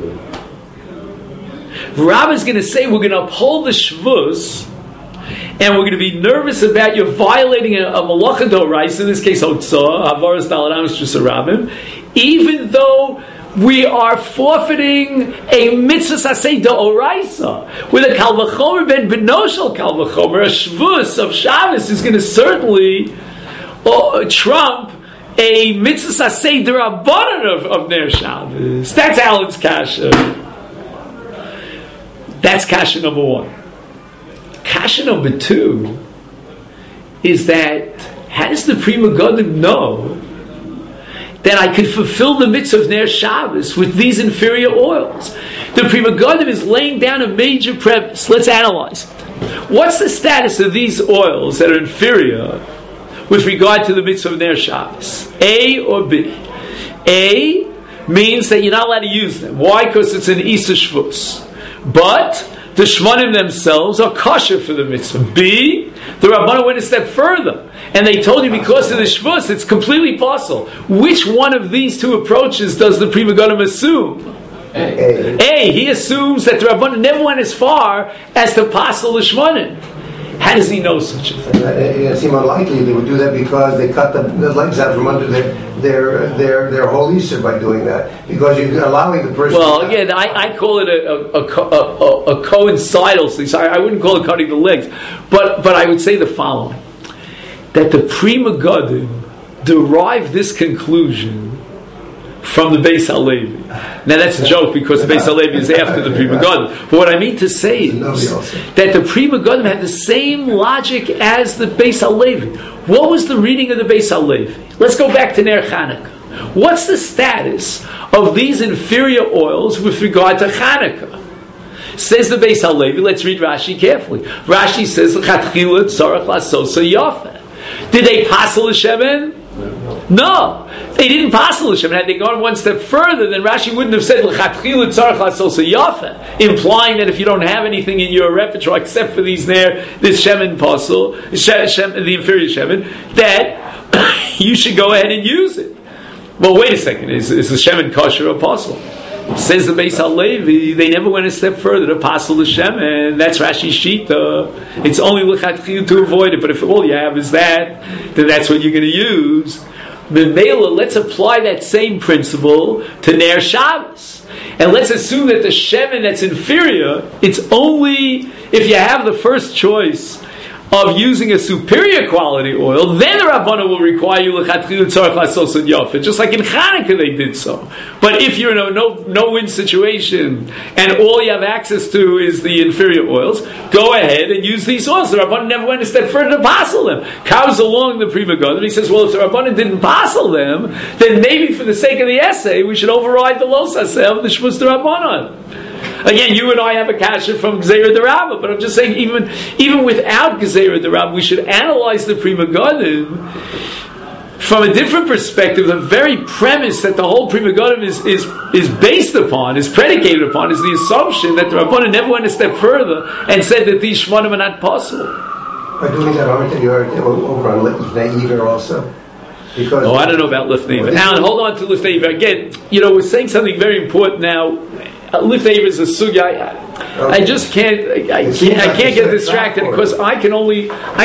Rabbah's going to say we're going to uphold the Shavuos, and we're going to be nervous about you violating a malacha d'oraisa, in this case Hotzah, Havaras Dalet Amos B'Shus Rabim, even though we are forfeiting a mitzvah saseh d'oraisa. With a Kal V'chomer ben Benoshel Kal V'chomer, a Shavuos of Shabbos is going to certainly trump a mitzvah saseh d'Rabbanan of Ner Shabbos. That's Alan's kasha. That's kasha number 1. Kasha number 2 is that how does the Pri Megadim know that I could fulfill the mitzvah of Ner Shabbos with these inferior oils? The Pri Megadim is laying down a major premise. Let's analyze. What's the status of these oils that are inferior with regard to the mitzvah of Ner Shabbos? A or B? A means that you're not allowed to use them. Why? Because it's an Isa Shavuos. But the Shmonim themselves are kosher for the mitzvah. B, the Rabbanan went a step further, and they told you because of the Shavuos, it's completely possible. Which one of these 2 approaches does the Pri Megadim assume? A. He assumes that the Rabbanan never went as far as to passel the Shmonim. How does he know such a thing? It seems unlikely they would do that because they cut the legs out from under their whole Easter by doing that. Because you're allowing the person. Well, again, I call it a coincidental thing. So I wouldn't call it cutting the legs, but I would say the following: that the Pri Megadim derive this conclusion from the Beis Halevi. Now that's a joke because the Beis Halevi is after the Pri Megadim. But what I mean to say is that the Pri Megadim had the same logic as the Beis Halevi. What was the reading of the Beis Halevi? Let's go back to Ner Chanukah. What's the status of these inferior oils with regard to Chanukah? Says the Beis Halevi. Let's read Rashi carefully. Rashi says, "L'chatchila tzarech lasosa yafeh." Did they passel the shemen? No, they didn't passel the shemen. Had they gone one step further, then Rashi wouldn't have said l'chatchila tzarech lasosa yafeh, implying that if you don't have anything in your repertoire except for these this shemen passel, the inferior shemen, that you should go ahead and use it. Well, wait a second. Is the shemen kosher or passel? Says the Beis Halevi, they never went a step further to passel the shemen. That's Rashi's shita. It's only l'chatchila to avoid it. But if all you have is that, then that's what you're going to use. Memela, let's apply that same principle to Ner Shabbos. And let's assume that the shemen that's inferior, it's only if you have the first choice of using a superior quality oil, then the Rabbana will require you l'chatchila tzarich lasos and yafet, just like in Chanukah they did so. But if you're in a no-win situation and all you have access to is the inferior oils, go ahead and use these oils. The Rabbana never went a step further to passel them. Comes along the Pri Megadim, he says, well, if the Rabbana didn't passel them, then maybe for the sake of the essay, we should override the Los Haseh of the Shmuz D'Rabbanan. Again, you and I have a kasha from Gzeira D'Rabba, but I'm just saying, even without Gzeira D'Rabba, we should analyze the Pri Megadim from a different perspective. The very premise that the whole Pri Megadim is based upon, is predicated upon, is the assumption that the Rabbana never went a step further and said that these shmanim are not possible. By doing that, aren't you over on Lifnei Iver also? Because I don't know about Lifnei Iver. Alan, hold on to Lifnei Iver. Again, we're saying something very important now. Lifnei Iver is a sugya. I just can't. I can't get distracted because I can only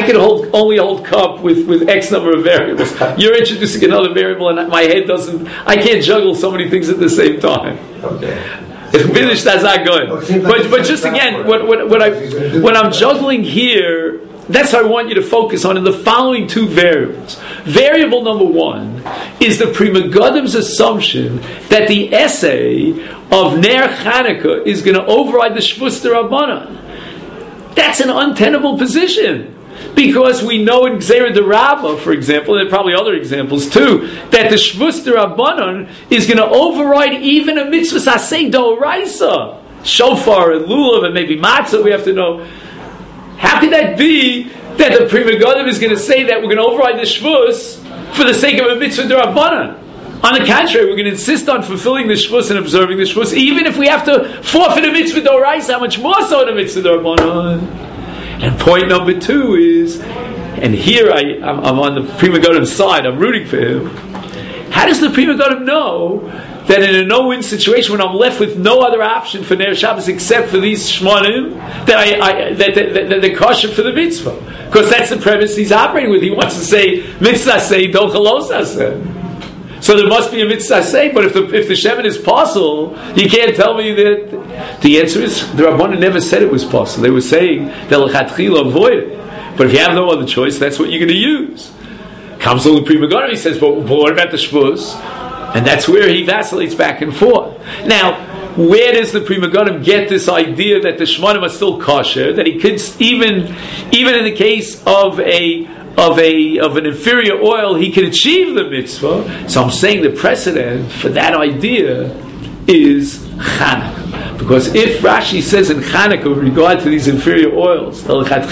hold cup with X number of variables. You're introducing another variable, and my head doesn't. I can't juggle so many things at the same time. Okay. Finish that's not good. But just again, what I'm juggling here. That's what I want you to focus on in the following two variables. Variable number one is the Pri Megadim's assumption that the essay of Ner Chanukah is going to override the Shvus D'Rabbanan. That's an untenable position. Because we know in Gzeira D'Rabba, for example, and there are probably other examples too, that the Shvus D'Rabbanan is going to override even a mitzvah asay d'oraisa. Shofar and lulav and maybe matzah, we have to know. How could that be that the Pri Megadim is going to say that we're going to override the Shvus for the sake of a mitzvah d'Rabbanan? On the contrary, we're going to insist on fulfilling the Shvus and observing the Shvus, even if we have to forfeit a mitzvah d'oraisa. How much more so than a mitzvah d'Rabbanan? And point number two is, and here I'm on the Pri Megadim side, I'm rooting for him. How does the Pri Megadim know that in a no-win situation, when I'm left with no other option for Ner Shabbos except for these shmonim, that they're kosher for the mitzvah? Because that's the premise he's operating with. He wants to say mitzvah say don't chalos aseh. So there must be a mitzvah say. But if the shemen is possible, you can't tell me that. The answer is the Rabbanan never said it was possible. They were saying that l'chatchila avoid it. But if you have no other choice, that's what you're going to use. Comes along the Pri Megadim, he says, but what about the shvus? And that's where he vacillates back and forth. Now, where does the Pri Megadim get this idea that the shmanim are still kosher? That he could even in the case of an inferior oil, he could achieve the mitzvah. So I'm saying the precedent for that idea is Chanukah. Because if Rashi says in Chanukah with regard to these inferior oils, implying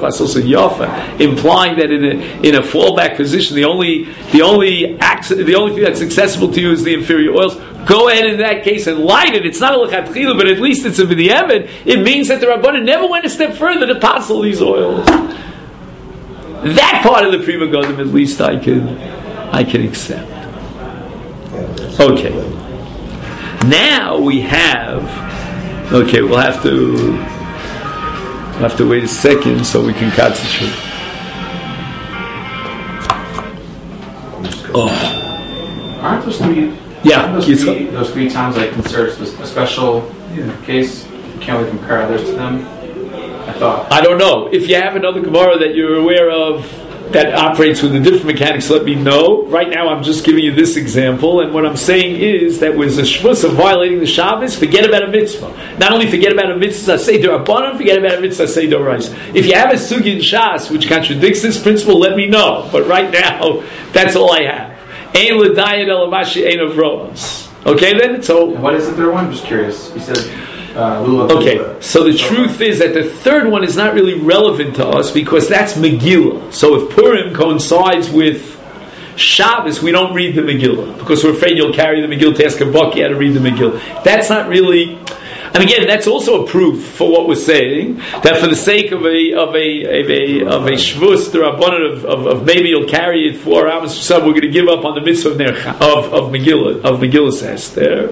that in a fallback position, the only thing that's accessible to you is the inferior oils, go ahead in that case and light it. It's not a lechatchila, but at least it's a b'diavad. It means that the Rabbanan never went a step further to passel these oils. That part of the Pri Megadim, at least I can accept. Okay. Now we have. Okay, we'll have to wait a second so we can concentrate. Aren't those three? Yeah, those three times like considered a special case. Can't we compare others to them? I don't know. If you have another Gemara that you're aware of that operates with the different mechanics, let me know. Right now I'm just giving you this example, and what I'm saying is that with the shvus of violating the Shabbos, forget about a mitzvah. Not only forget about a mitzvah say d'Rabbanan, forget about a mitzvah say d'oraisa. If you have a sugi in Shas which contradicts this principle, let me know. But right now, that's all I have. Ein l'dayad elavashi ein avroas. Okay then? So what is the third one? I'm just curious. You said okay, so the truth is that the third one is not really relevant to us because that's Megillah. So if Purim coincides with Shabbos, we don't read the Megillah because we're afraid you'll carry the Megillah to ask a Baki how to read the Megillah. That's not really. And again, that's also a proof for what we're saying that for the sake of a shvus d'Rabbanan of maybe you'll carry it 4 hours or so, we're going to give up on the mitzvah of Megillah says there.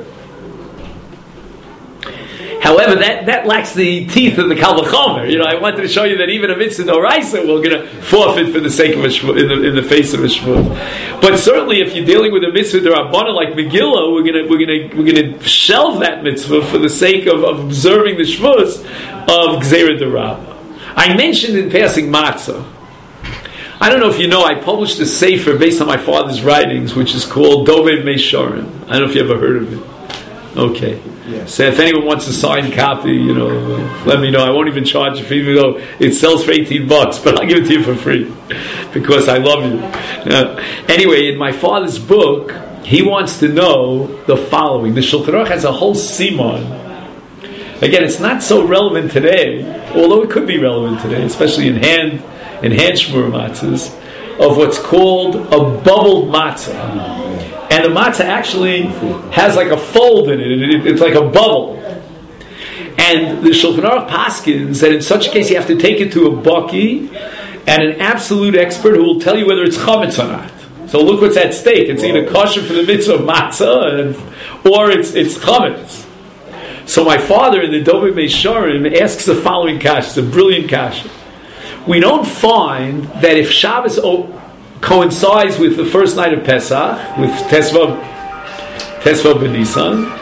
However, that lacks the teeth of the Kal V'chomer. I wanted to show you that even a mitzvah d'oraisa we're going to forfeit for the sake of a shvur, in the face of a shvur. But certainly, if you're dealing with a mitzvah d'Rabbanan like Megillah, we're going to shelve that mitzvah for the sake of observing the shvus of Gzeira D'Rabba. I mentioned in passing matzah. I don't know if you know, I published a sefer based on my father's writings, which is called Dovei Meisharim. I don't know if you ever heard of it. Okay. Yes. So if anyone wants a signed copy, let me know. I won't even charge you for it, even though it sells for $18, but I'll give it to you for free because I love you. Anyway, in my father's book, he wants to know the following. The Shulchan Aruch has a whole simon. Again, it's not so relevant today, although it could be relevant today, especially in hand shmur matzahs, of what's called a bubbled matzah. And the matzah actually has like a fold in it. It's like a bubble. And the Shulchan Aruch paskins that in such a case you have to take it to a baki and an absolute expert who will tell you whether it's chametz or not. So look what's at stake. It's either kosher for the mitzvah of matzah or it's chametz. So my father in the Dovei Meisharim asks the following kasha. It's a brilliant kasha. We don't find that if Shabbos coincides with the first night of Pesach, with Tesvav B'Nisan,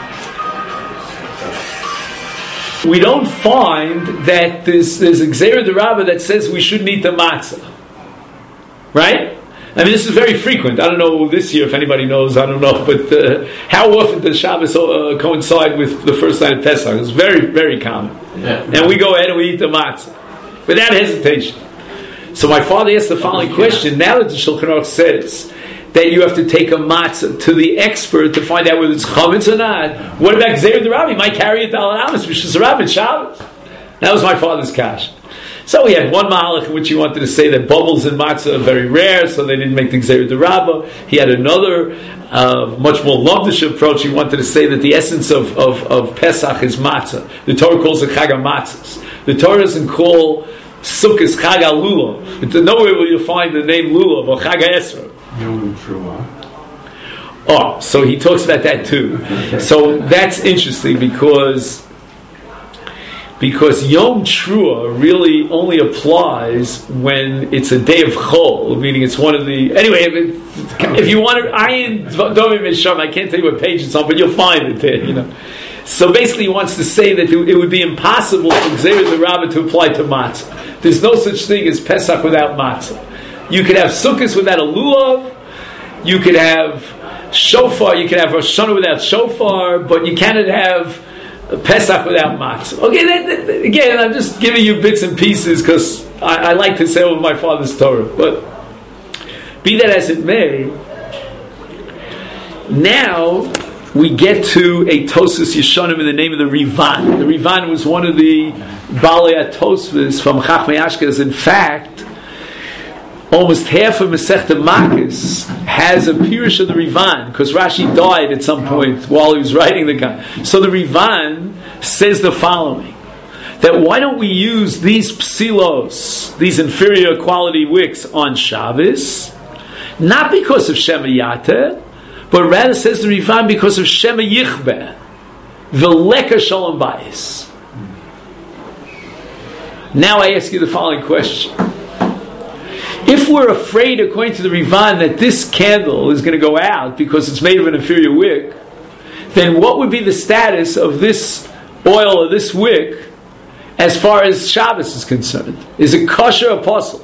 we don't find that there's a Gzeira D'Rabba that says we shouldn't eat the matzah. Right? I mean, this is very frequent. I don't know this year if anybody knows, I don't know, but how often does Shabbos coincide with the first night of Pesach? It's very, very common. Yeah. And we go ahead and we eat the matzah without hesitation. So my father asked the following question. Now that the Shulchan Aruch says that you have to take a matzah to the expert to find out whether it's chametz or not, what about Gzeira D'Rabba? He might carry it to Al-Amas, which is Rabbit Shabbos. That was my father's kash. So he had one mahalach in which he wanted to say that bubbles in matzah are very rare, so they didn't make the Gzeira D'Rabba. He had another, much more lumdish approach. He wanted to say that the essence of Pesach is matzah. The Torah calls it Chag HaMatzahs. The Torah doesn't call Sukkot Chag HaLulav. Nowhere will you find the name Lulav or Chag HaEsrog. Yom Truah. Oh, so he talks about that too. So that's interesting because Yom Truah really only applies when it's a day of Chol, meaning it's one of the... Anyway, if you want to... Ayin Dovei Meisharim, I can't tell you what page it's on, but you'll find it there, So basically he wants to say that it would be impossible for Gzeira D'Rabba to apply to matzah. There's no such thing as Pesach without matzah. You could have Sukkot without a lulav, you could have shofar, you could have Rosh Hashanah without shofar, but you cannot have Pesach without matzah. Okay, again, I'm just giving you bits and pieces because I like to say over my father's Torah. But be that as it may, now we get to a Tosfos Yeshanim in the name of the Rivan. The Rivan was one of the Balei Tosfos from Chachmei Ashkenaz. In fact, almost half of Masechta Makos has a pirush of the Rivan because Rashi died at some point while he was writing the guy. So the Rivan says the following: that why don't we use these psilos, these inferior quality wicks on Shabbos, not because of Shema Yateh, but rather, says the Rivan, because of Shema Yichbeh, V'leka Shalom Bayis. Now I ask you the following question. If we're afraid, according to the Rivan, that this candle is going to go out because it's made of an inferior wick, then what would be the status of this oil or this wick as far as Shabbos is concerned? Is it kosher or apostle?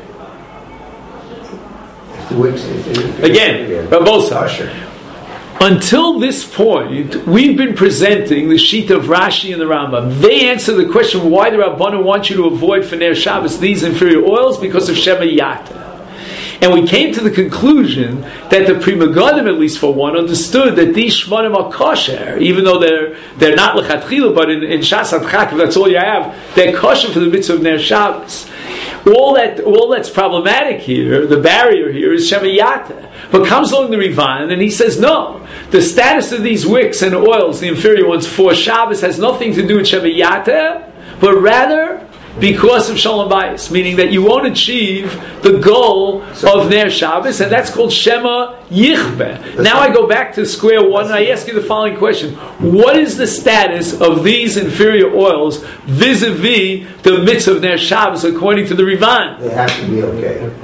Again, Rabosa. Until this point, we've been presenting the sheet of Rashi and the Rambam. They answer the question why the Rabbanan want you to avoid for Ner Shabbos these inferior oils because of Shema Yateh. And we came to the conclusion that the Pri Megadim, at least for one, understood that these shmanim are kosher, even though they're not lechatchila, but in Shas Adchak, if that's all you have, they're kosher for the mitzvah of Ner Shabbos. All that's problematic here, the barrier here, is Shema Yateh. But comes along the Rivan and he says, no, the status of these wicks and oils, the inferior ones, for Shabbos has nothing to do with Shema Yateh, but rather because of Shalom Bayis, meaning that you won't achieve the goal of Ner Shabbos, and that's called Shema Yichbeh. Now I go back to square one and I ask you the following question. What is the status of these inferior oils vis-a-vis the mitzvah of Ner Shabbos according to the Rivan? They have to be okay.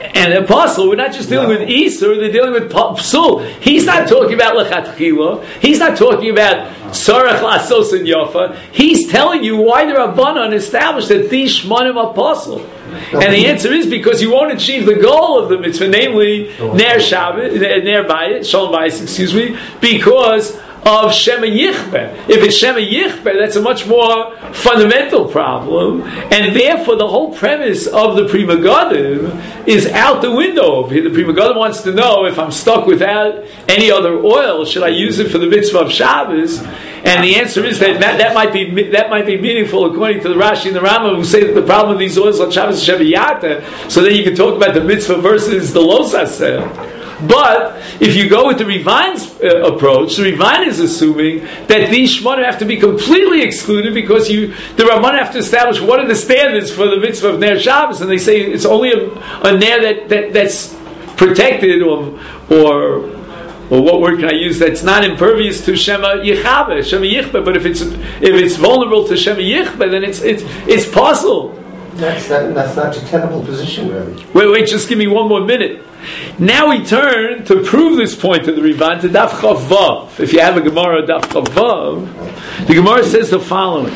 And an apostle, we're not just dealing with Isur, they're dealing with Psul. He's not talking about Lechatchila. He's not talking about Tzarech Lasos and Yofa. He's telling you why the Rabbanan established that these Shmonim apostle. And the answer is because you won't achieve the goal of the mitzvah, namely Ner Bayit, Shalom Bayit, because of Shema Yichbeh. If it's Shema Yichbeh, that's a much more fundamental problem, and therefore the whole premise of the Pri Megadim is out the window. The Pri Megadim wants to know, if I'm stuck without any other oil, should I use it for the mitzvah of Shabbos? And the answer is that might be meaningful according to the Rashi and the Rambam, who say that the problem with these oils on Shabbos is Shema Yata, so then you can talk about the mitzvah versus the Lo Saseh. But if you go with the Rivan's approach, the Rivan is assuming that these Shmonim have to be completely excluded because the Rabbanan have to establish what are the standards for the mitzvah of Ner Shabbos, and they say it's only a Ner that's protected or what word can I use? That's not impervious to Shema Yichbeh. But if it's vulnerable to Shema Yichbeh, then it's possible. That's not a tenable position, really. Wait, just give me one more minute. Now we turn to prove this point to the Rivan to Daf Chav Vav. If you have a Gemara Daf Chav Vav, the Gemara says the following.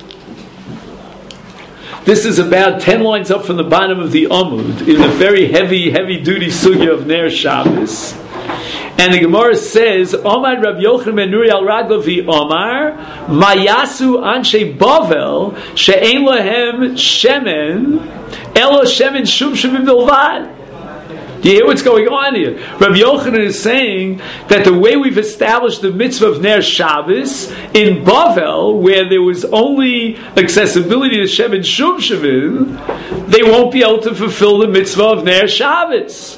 This is about 10 lines up from the bottom of the Amud in a very heavy duty sugya of Ner Shabbos. And the Gemara says, Omar Rav Yochanan ben Nuri al Raglavi Omar, Mayasu Anshe Bavel, She'en Lahem Shemen, Elo Shemen Shum Shemim Bilvad. Do you hear what's going on here? Rav Yochanan is saying that the way we've established the mitzvah of Ner Shabbos in Bavel, where there was only accessibility to Shemen Shum Shemim, they won't be able to fulfill the mitzvah of Ner Shabbos.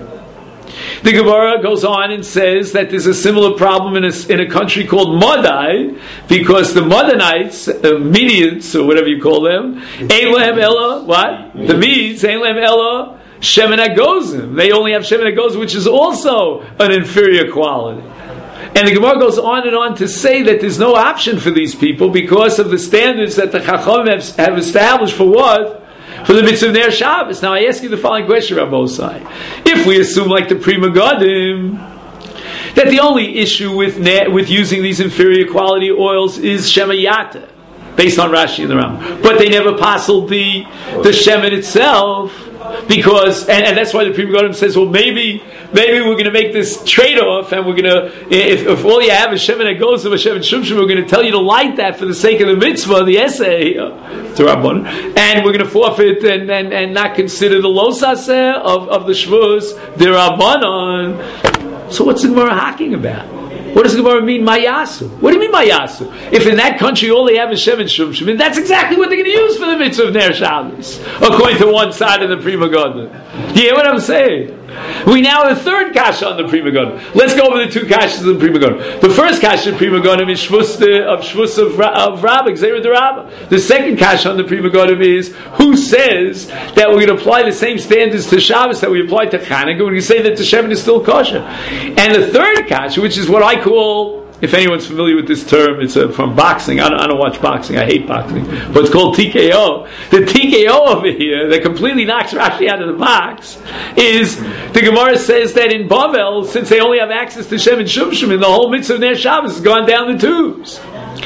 The Gemara goes on and says that there's a similar problem in a country called Madai, because the Madanites, Medians, or whatever you call them, Ein Lehem Ella, what? The Medes, Ein Lehem Ella, Shemen HaGozim. They only have Shemen HaGozim, which is also an inferior quality. And the Gemara goes on and on to say that there's no option for these people because of the standards that the Chacham have established for what? For the mitzvah of Ner Shabbos. Now I ask you the following question, Rabbi Osai. If we assume, like the Pri Megadim, that the only issue with using these inferior quality oils is Shema Yata, based on Rashi and the Rambam, but they never passled the Shemen itself, because and that's why the Pri Megadim says, well, maybe we're going to make this trade-off, and we're going to, if all you have is Shemen HaGozim or Shemen Shumshim, we're going to tell you to light that for the sake of the mitzvah, the essay, to Rabban, and we're going to forfeit and not consider the Lo Saseh of the Shvuz, the Rabbanon. So what's the Gemara hacking about? What does the Gemara mean, Mayasu? What do you mean, Mayasu? If in that country all they have is Shemen Shumshim, that's exactly what they're going to use for the mitzvah of Ner Shabbos, according to one side of the Pri Megadim. Do you hear what I'm saying? We now have a third kasha on the Pri Megadim. Let's go over the two kashas of the Pri Megadim. The first kasha of Pri Megadim is Shvus of Rabbah, Gzeira de Rabbah. The second kasha on the Pri Megadim is, who says that we're going to apply the same standards to Shabbos that we apply to Chanukah? We're going to say that the Shemen is still kosher. And the third kasha, which is what I call, if anyone's familiar with this term, it's from boxing. I don't watch boxing. I hate boxing. But it's called TKO. The TKO over here that completely knocks Rashi out of the box is, the Gemara says that in Bavel, since they only have access to Shemen Shumshim, the whole mitzvah of Ner Shabbos has gone down the tubes.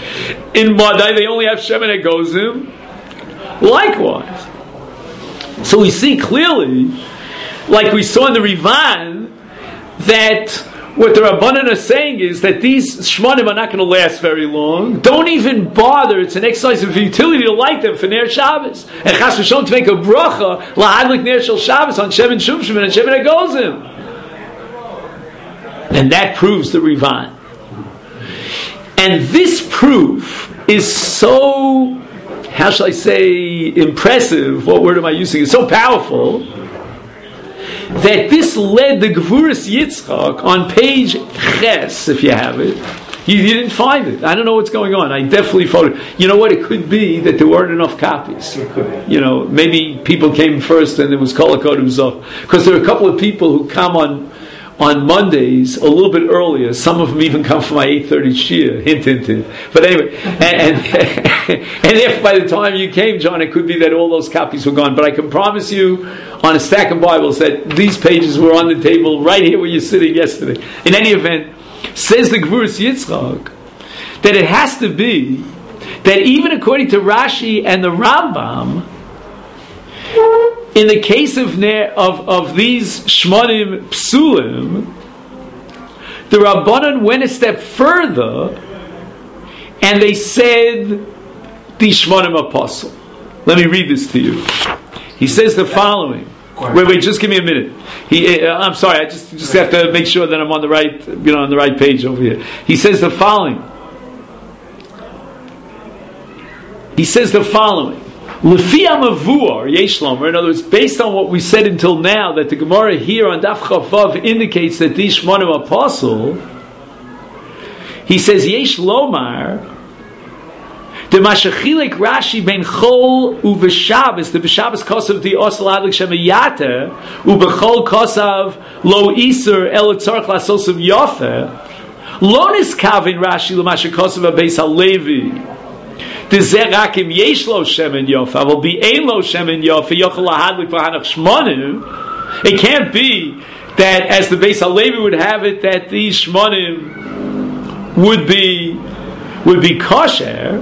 In Madai, they only have Shemen HaGozim. Likewise. So we see clearly, like we saw in the Rivan, that what the Rabbanan are saying is that these Shmonim are not going to last very long. Don't even bother. It's an exercise of futility to light them for Ner Shabbos. And Chas v'Shalom to make a bracha lahadlik Ner Shel Shabbos on Shemen Shumshim and Shemen HaGozim. And that proves the Rivan. And this proof is so, how shall I say, impressive. What word am I using? It's so powerful that this led the Gevuras Yitzchak on page Ches, if you have it. You didn't find it. I don't know what's going on. I definitely found it. You know what? It could be that there weren't enough copies. You know, maybe people came first and it was Kol HaKodim Zoh. Because there are a couple of people who come on on Mondays a little bit earlier. Some of them even come from my 8:30 shir. Hint, hint, hint. But anyway, and if by the time you came, John, it could be that all those copies were gone. But I can promise you, on a stack of Bibles, that these pages were on the table right here where you're sitting yesterday. In any event, says the Gvuras Yitzchak that it has to be that even according to Rashi and the Rambam, in the case of these Shmonim Psulim, the Rabbanan went a step further and they said the Shmonim Apostle. Let me read this to you. He says the following. Wait, just give me a minute. I'm sorry, I just have to make sure that I'm on the right, on the right page over here. He says the following. Lefi Amavuar Yesh Lomer. In other words, based on what we said until now, that the Gemara here on Daf Chavav indicates that these Shmonim Apostle. He says Yesh Lomar. The Mashachilek Rashi ben Chol uVeShabbos, the B'Shabbos kosav the Osel Adlik Shemayata uBechol kosav lo Iser el Tzarch Lasosav Yofe lo niskavin Rashi l'Masha kosav aBeis HaLevi the Zerakim Yesh lo Shemen Yofe avol be ein lo Shemen Yofe yochel lahadlik v'hanach Shmonim. It can't be that as the Beis HaLevi would have it that these Shmonim would be kosher.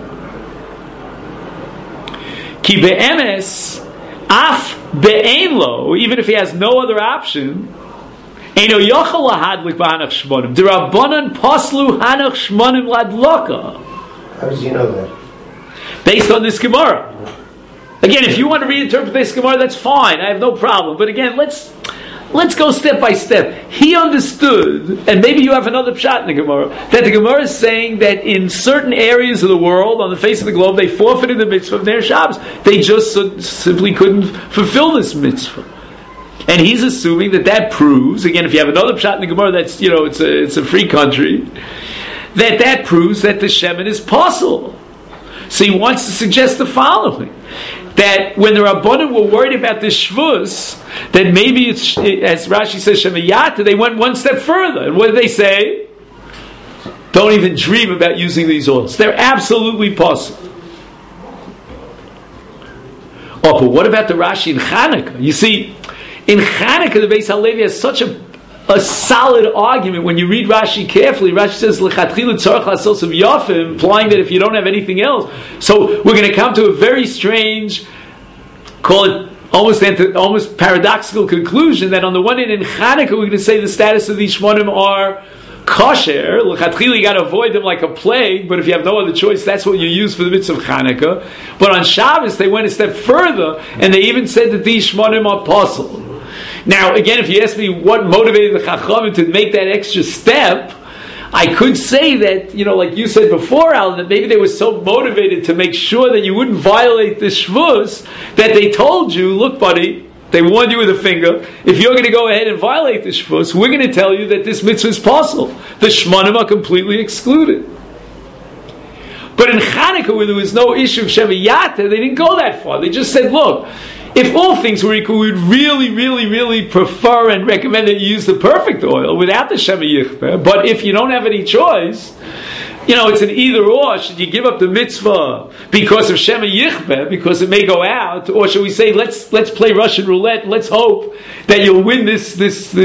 Ki be'emes af be'enlo, even if he has no other option, eino yochel lahadlik b'hanach shmonim. The Rabbanan poslu hanach shmonim ladloka. How does he know that? Based on this Gemara. Again, if you want to reinterpret this Gemara, that's fine. I have no problem. But again, let's go step by step. He understood, and maybe you have another pshat in the Gemara, that the Gemara is saying that in certain areas of the world, on the face of the globe, they forfeited the mitzvah of their Shabbos. They just simply couldn't fulfill this mitzvah. And he's assuming that proves, again, if you have another pshat in the Gemara, that's, it's a free country, that proves that the Shemin is possible. So he wants to suggest the following. That when the Rabbanim were worried about the Shvus, that maybe it's, as Rashi says, Shemayata, they went one step further. And what did they say? Don't even dream about using these oils. They're absolutely possible. Oh, but what about the Rashi in Chanukah? You see, in Chanukah, the Beis HaLevi has such a solid argument. When you read Rashi carefully, Rashi says l'chatchila tzarich lasos of yafim, implying that if you don't have anything else, so we're going to come to a very strange, call it almost paradoxical conclusion that on the one hand in Chanukah we're going to say the status of these shmonim are kosher. L'chatchila you got to avoid them like a plague, but if you have no other choice, that's what you use for the mitzvah of Chanukah. But on Shabbos they went a step further and they even said that these shmonim are possible. Now, again, if you ask me what motivated the Chachamim to make that extra step, I could say that, like you said before, Alan, that maybe they were so motivated to make sure that you wouldn't violate the Shvus, that they told you, look, buddy, they warned you with a finger, if you're going to go ahead and violate the Shvus, we're going to tell you that this mitzvah is possible. The Shmonim are completely excluded. But in Chanukah, where there was no issue of Shemayata, they didn't go that far. They just said, look, if all things were equal, we'd really, really, really prefer and recommend that you use the perfect oil without the Shema Yichbeh. But if you don't have any choice, it's an either or. Should you give up the mitzvah because of Shema Yichbeh, because it may go out, or should we say let's play Russian roulette? Let's hope that you'll win this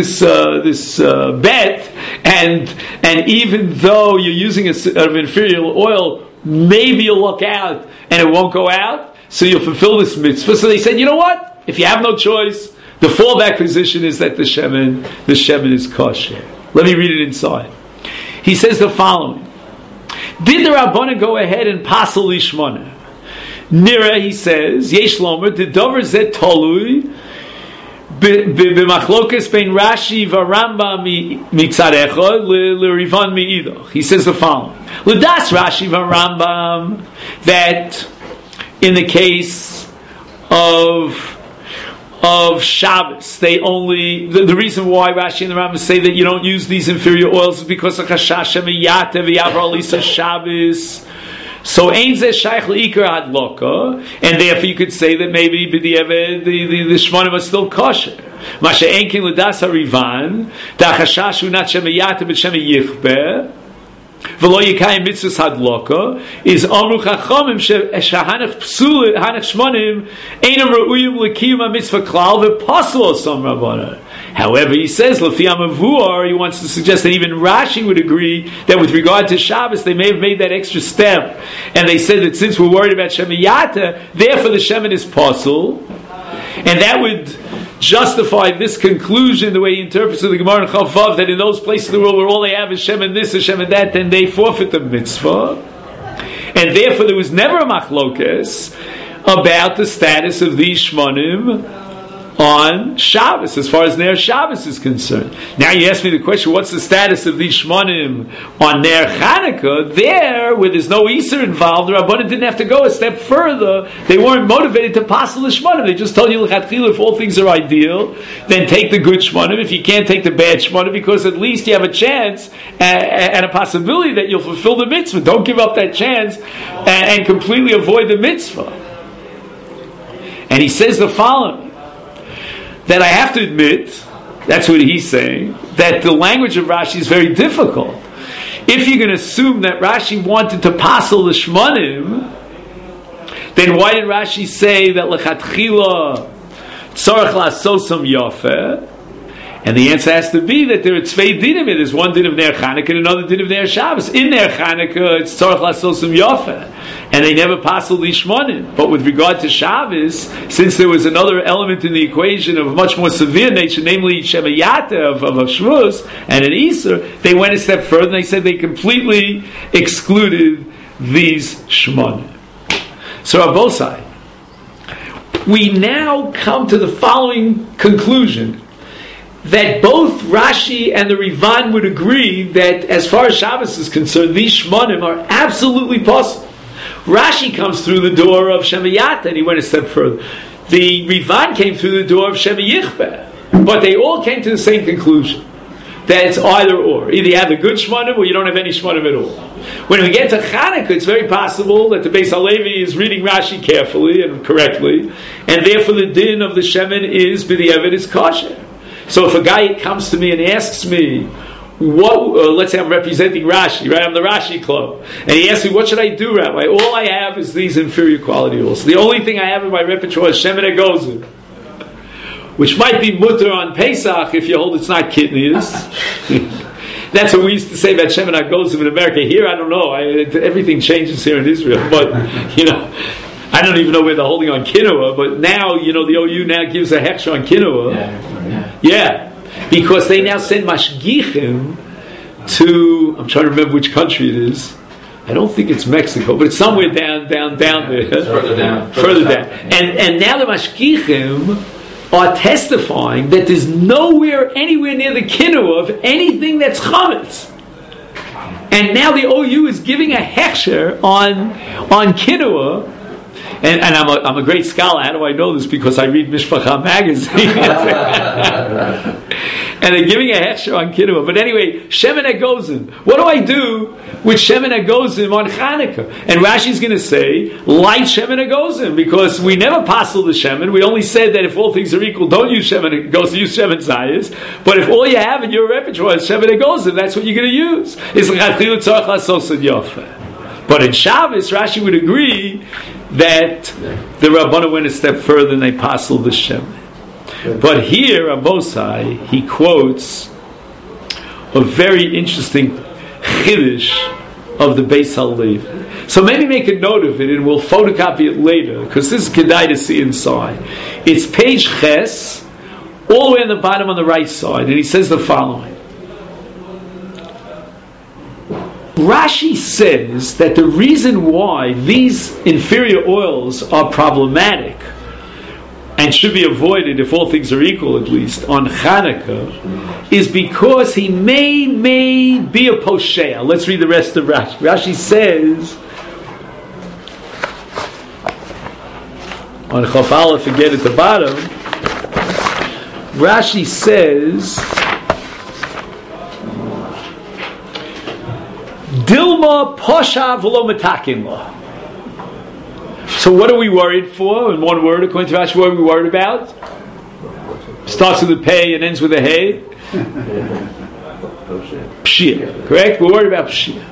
bet, and even though you're using an inferior oil, maybe you'll luck out and it won't go out. So you'll fulfill this mitzvah. So they said, you know what? If you have no choice, the fallback position is that the shemen is kosher. Let me read it inside. He says the following. Did the Rabbanan go ahead and pasal lishmona? Nira, he says, Yesh Lomer, the dover zet tolui, b'machlokes bein Rashi v'Rambam mitzad echad l'rivan mi'idoch. He says the following. L'das Rashi v'Rambam, that in the case of Shabbos, they only the reason why Rashi and the Rambam say that you don't use these inferior oils is because of Chashash Shemayata v'Yavra Alisa Shabbos. So ein zeh shaykh leikar hadloka, and therefore you could say that maybe b'diavad the shmonim are still kosher. Masha enkin l'das harivan, da chashash hu not shemiyata but shemiyichbeh. V'lo yikayim mitzvahs hadloka is amru chachamim shehanach psul hanach shmonim einam ra'uyim l'kiyum ha-mitzvah klal v'pasul osam rabbanan. However, he says Lefi Amavuar, he wants to suggest that even Rashi would agree that with regard to Shabbos they may have made that extra step, and they said that since we're worried about Shemiyata, therefore the Shemin is pasul, and that would justify this conclusion, the way he interprets the Gemara in Chavav, that in those places in the world where all they have is Shem and this, and Shem and that, then they forfeit the mitzvah. And therefore there was never a machlokes about the status of these shmonim on Shabbos, as far as Ner Shabbos is concerned. Now you ask me the question, what's the status of these shmonim on Ner Chanukah? There, where there's no Easter involved, the Rabbanan didn't have to go a step further. They weren't motivated to passel the shmonim. They just told you, if all things are ideal, then take the good shmonim. If you can't take the bad shmonim, because at least you have a chance and a possibility that you'll fulfill the mitzvah. Don't give up that chance and completely avoid the mitzvah. And he says the following, that I have to admit, that's what he's saying, that the language of Rashi is very difficult. If you're going to assume that Rashi wanted to passel the shmonim, then why did Rashi say that lechatchila tzarech la'asosam yafeh? And the answer has to be that there are tvei dinim. There's one din of Ner Chanukah and another din of Ner Shabbos. In Ner Chanukah, it's tzarech la'asosam yafeh, and they never passel the shmonim. But with regard to Shabbos, since there was another element in the equation of a much more severe nature, namely Shemayata of Shavuos and an Easter, they went a step further and they said they completely excluded these shmonim. So Rabbosai, we now come to the following conclusion, that both Rashi and the Rivan would agree that as far as Shabbos is concerned, these shmonim are absolutely possible. Rashi comes through the door of Shemayata, and he went a step further. The Rivan came through the door of Shemayichbeh, but they all came to the same conclusion, that it's either or. Either you have the good shmonim or you don't have any shmonim at all. When we get to Chanukah, it's very possible that the Beis Halevi is reading Rashi carefully and correctly, and therefore the din of the shemen is b'diavad is kosher. So if a guy comes to me and asks me, let's say I'm representing Rashi, right? I'm the Rashi club, and he asks me, what should I do, Rabbi? All I have is these inferior quality oils. The only thing I have in my repertoire is Shemen HaGozim, which might be mutter on Pesach if you hold it's not kidneys. That's what we used to say about Shemen HaGozim in America. Here, I don't know. Everything changes here in Israel, but I don't even know where they're holding on quinoa, but now, the OU now gives a hechsher on quinoa. Yeah. Because they now send mashgichim to, I'm trying to remember which country it is. I don't think it's Mexico, but it's somewhere down there. Further down. And now the mashgichim are testifying that there's nowhere, anywhere near the quinoa of anything that's chametz. And now the OU is giving a hechsher on quinoa. And I'm a great scholar. How do I know this? Because I read Mishpacha magazine. And they're giving a hechsher on quinoa. But anyway, Shemen HaGozim. What do I do with Shemen HaGozim on Chanukah? And Rashi's going to say, light Shemen HaGozim, because we never passel the Shemen. We only said that if all things are equal, don't use Shemen HaGozim, use Shemen Zayis. But if all you have in your repertoire is Shemen HaGozim, that's what you're going to use. It's l'chatchila tzarech la'asos yafeh. But in Shabbos, Rashi would agree that the Rabbana went a step further and they passeled the Shemen. But here, Rabbosai, he quotes a very interesting chiddush of the Beis Halevi. So maybe make a note of it and we'll photocopy it later, because this is kedai to see inside. It's page ches, all the way on the bottom on the right side, and he says the following. Rashi says that the reason why these inferior oils are problematic and should be avoided if all things are equal, at least on Chanukah, is because he may be a posheya. Let's read the rest of Rashi. Rashi says on Chaf Aleph, again at the bottom, Rashi says Dilma posha v'lo metakin lo. So what are we worried for? In one word, according to Rashi, what are we worried about? Starts with a pei and ends with a hey. Pshia, correct? We're worried about pshia.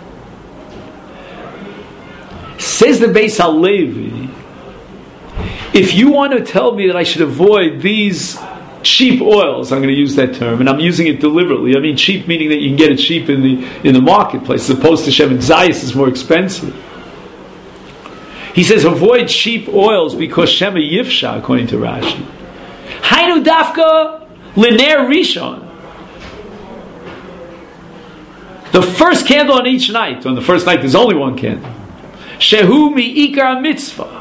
Says the Beis HaLevi, if you want to tell me that I should avoid these cheap oils, I'm going to use that term, and I'm using it deliberately. I mean cheap meaning that you can get it cheap in the marketplace, as opposed to Shemen Zayis is more expensive. He says avoid cheap oils because Shema Yifsha, according to Rashi. Hainu dafka l'ner rishon. The first candle on each night. On the first night, there's only one candle. Shehu mi'ikar mitzvah.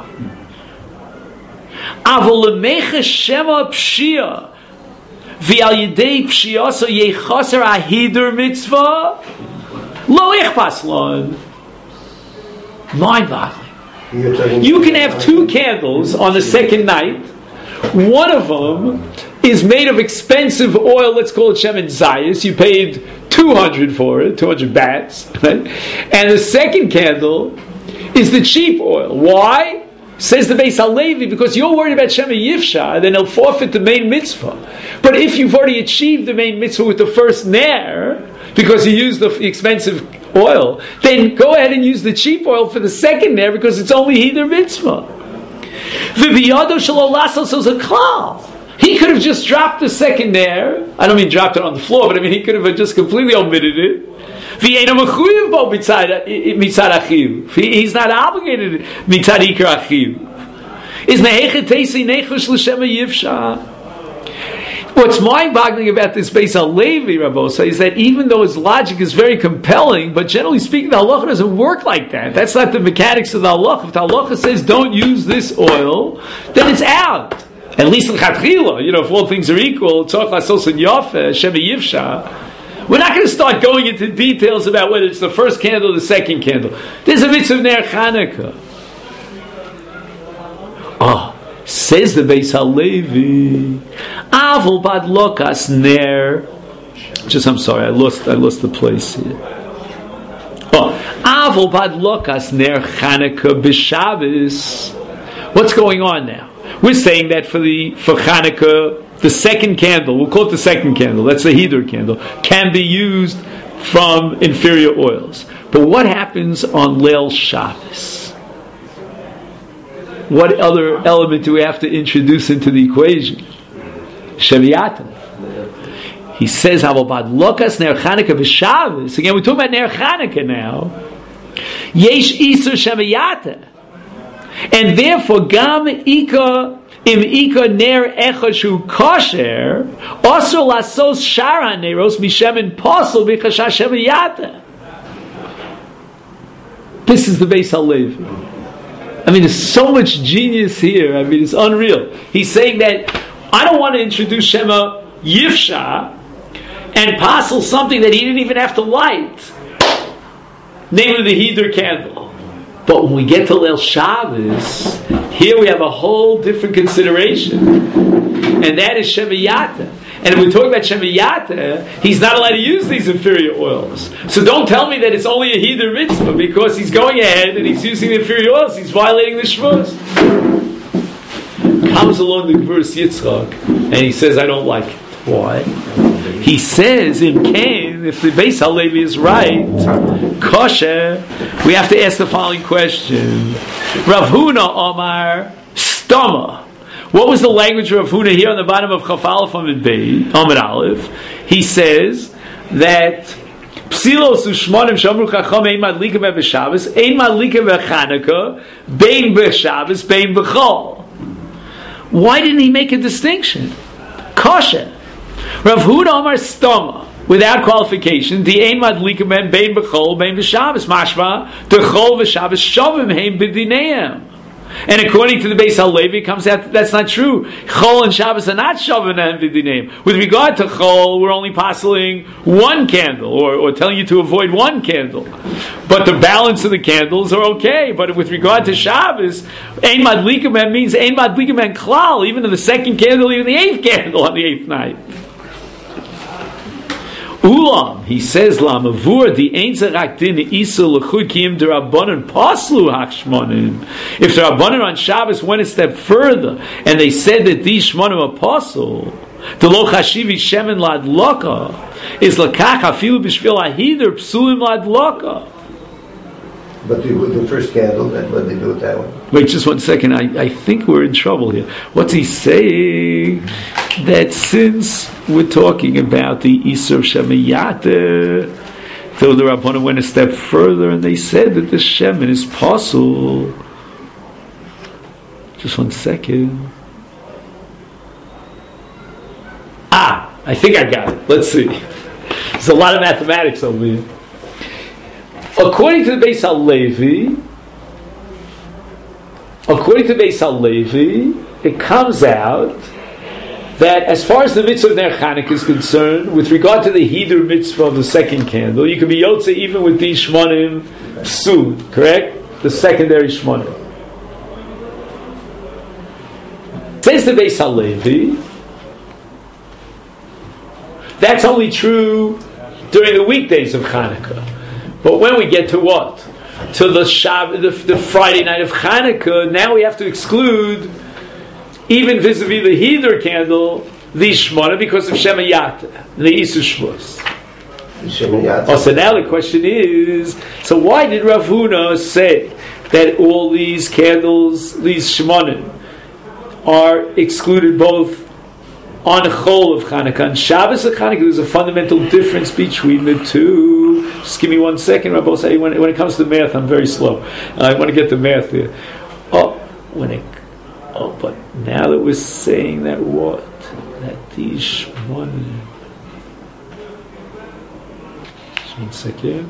Avol lemecha shema pshia v'al yidei pshia so yechaser ahidur mitzvah lo ichpas lon. Mind-boggling. You can have two candles on the second night. One of them is made of expensive oil. Let's call it Shemen Zayis. You paid 200 for it, 200 bats, right? And the second candle is the cheap oil. Why? Says the Beis HaLevi, because you're worried about Shema Yifsha, then he'll forfeit the main mitzvah. But if you've already achieved the main mitzvah with the first ner, because you used the expensive oil, then go ahead and use the cheap oil for the second ner, because it's only Hider mitzvah. V'biyado shelo lasos as a klal. He could have just dropped the second ner. I don't mean dropped it on the floor, but I mean he could have just completely omitted it. He's not obligated mitzad ikar achiv. Is mehechet teisi nechus l'shema yivsha. What's mind-boggling about this Beis HaLevi, Rabosa, is that even though his logic is very compelling, but generally speaking, the halacha doesn't work like that. That's not the mechanics of the halacha. If the halacha says don't use this oil, then it's out. At least in Chatchila, if all things are equal, tzorach lasos and yofeh, shema yivsha. We're not going to start going into details about whether it's the first candle or the second candle. There's a mitzvah of Ner Chanukah. Says the Beis HaLevi, Avol bad lokas ner. I'm sorry, I lost the place here. Avol bad lokas ner Chanukah b'Shabbos. What's going on now? We're saying that for Chanukah, the second candle, we'll call it the second candle, that's the Hidur candle, can be used from inferior oils. But what happens on Leil Shabbos? What other element do we have to introduce into the equation? Sheviyata. He says, "Avobad lokas ner Chanukah v'Shabbos." Again, we're talking about ner Chanukah now. Yesh isur sheviyata, and therefore gam ika im ika ner echad shu kosher also lasos shara neros mishemen posel v'chashash sheviyata. This is the Beis HaLevi. I mean, there's so much genius here. I mean, it's unreal. He's saying that I don't want to introduce Shema Yifsha and passel something that he didn't even have to light, namely the Hidur candle. But when we get to Leil Shabbos, here we have a whole different consideration, and that is Sheviyata. And if we're talking about Sheviyata, he's not allowed to use these inferior oils. So don't tell me that it's only a Hidur mitzvah, because he's going ahead and he's using the inferior oils. He's violating the Shvus. Comes along the Gvurus Yitzchak, and he says, I don't like it. Why? He says, in Cain, if the Beis HaLevi is right, kosher, we have to ask the following question. Rav Huna Omar Stoma. What was the language of Rav Huna here on the bottom of Chaf Aleph Amid Aleph? He says that Psilos u'shmonim shomru chacham ein madlikim b'Shabbos, ein madlikim b'Chanukah, bein b'Shabbos, bein b'Chol. Why didn't he make a distinction? Kosher. Rav Huna Omar Stoma, without qualification, the ein madlikim bein b'Chol, bein b'Shabbos, mashma, the Chol v'Shabbos shovim hein b'dineim. And according to the Beis HaLevi, it comes out that's not true. Chol and Shabbos are not shoving and v'dineim. With regard to Chol, we're only passing one candle, or telling you to avoid one candle. But the balance of the candles are okay. But with regard to Shabbos, ein madlikim means ein madlikim klal, even in the second candle, even the eighth candle on the eighth night. Ulam, he says, Lamavur, the Ein Zarak Din Isur L'chud Kiyim D'Rabbanan Paslu Hachshmonim. If the Rabbanan on Shabbos went a step further, and they said that these Shmonim are pasul, the Lo Chashivi Shemen Ladloka, is Lakach Afilu B'Shvil Ahider Psulim Ladloka. But the first candle, what they do with that one? Wait just 1 second, I think we're in trouble here. What's he saying? That since we're talking about the Isur Shemayata, though the Rabbanan went a step further and they said that the Shemin is possible. Just 1 second. I think I got it. Let's see. There's a lot of mathematics over here. According to the Beis Halevi, it comes out that as far as the mitzvah of Ner Chanukah is concerned, with regard to the Hidur mitzvah of the second candle, you can be Yotze even with these Shmonim Psul, correct? The secondary Shmonim. Says the Beis Halevi, that's only true during the weekdays of Chanukah. But when we get to what? To the Friday night of Chanukah, now we have to exclude, even vis-a-vis the Hidur candle, the Shmona, because of Shemayata, the Isur Shmos. So now the question is, so why did Rav Huna say that all these candles, these Shmonim, are excluded both on Chol of Chanukah and Shabbos of Chanukah? There's a fundamental difference between the two. Just give me 1 second, Rabbi. When it comes to math, I'm very slow. I want to get the math there. But now that we're saying that these Shmonim. Just 1 second.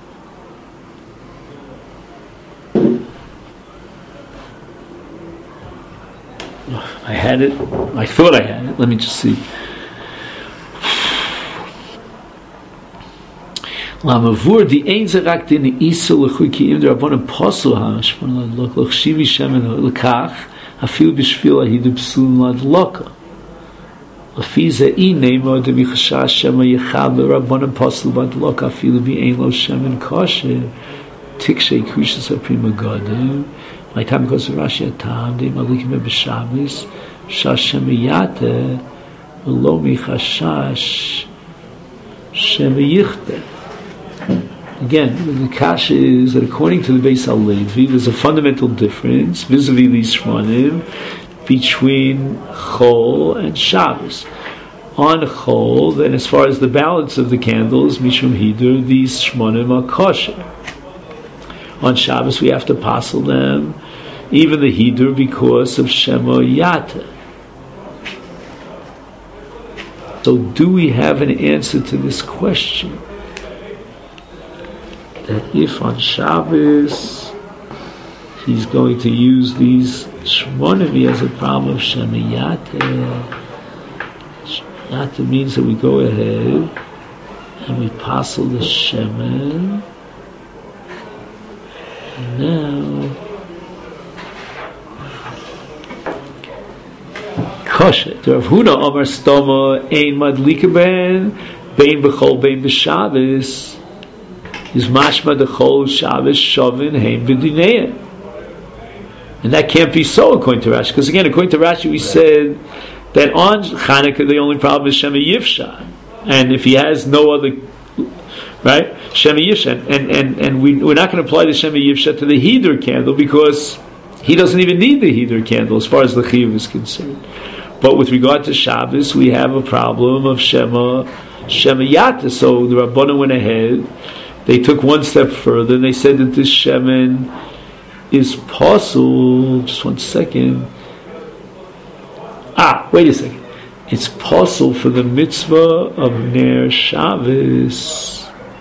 I had it. I thought I had it. Let me just see. Lamavur the Ein Zarak Din Isur L'chud Kiyim D'Rabbanan Paslu Hashmonim L'chshivi Shemen L'kach Afil B'Shvil Ahidur Psulim Ladloka. L'fi Ze'i Neimar D'Michashash Shema Yechad L'Rabbanan Paslu Ladloka Afil B'Ein Lo Shemen Kosher Tikshei Kushas HaPrima Gadim. My time goes to Rashi Atam, De Malikim B'Shabbos, Shashemiyate, V'lo Michashash Shemiyichte. Again, the kasha is that according to the Beis Halevi, there's a fundamental difference vis-a-vis these Shmonim between Chol and Shabbos. On Chol, then as far as the balance of the candles, Mishum Hidur, these Shmonim are kosher. On Shabbos we have to passel them, even the Hidur, because of Shemayata. So do we have an answer to this question? That if on Shabbos he's going to use these Shmonim, he has a problem of Shemayata. Shemayata means that we go ahead and we passel the Shemen. Now, kosher. To Rav Huna Amar Stoma Ein Madlika Ben Bein B'Chol Bein B'Shabbos is Mashma D'Chol Shabbos Shavin Hein B'Dineya, and that can't be so according to Rashi, because again, according to Rashi, we said that on Chanukah the only problem is Shema Yivsha, and if he has no other. Right? Shema Yivsha. And we're not going to apply the Shema Yivsha to the Hidur candle because he doesn't even need the Hidur candle as far as the Chiyuv is concerned. But with regard to Shabbos, we have a problem of Shemayata. So the Rabbanan went ahead, they took 1 step further, and they said that this Shemen is possible. Just 1 second. Wait a second. It's possible for the mitzvah of Ner Shabbos.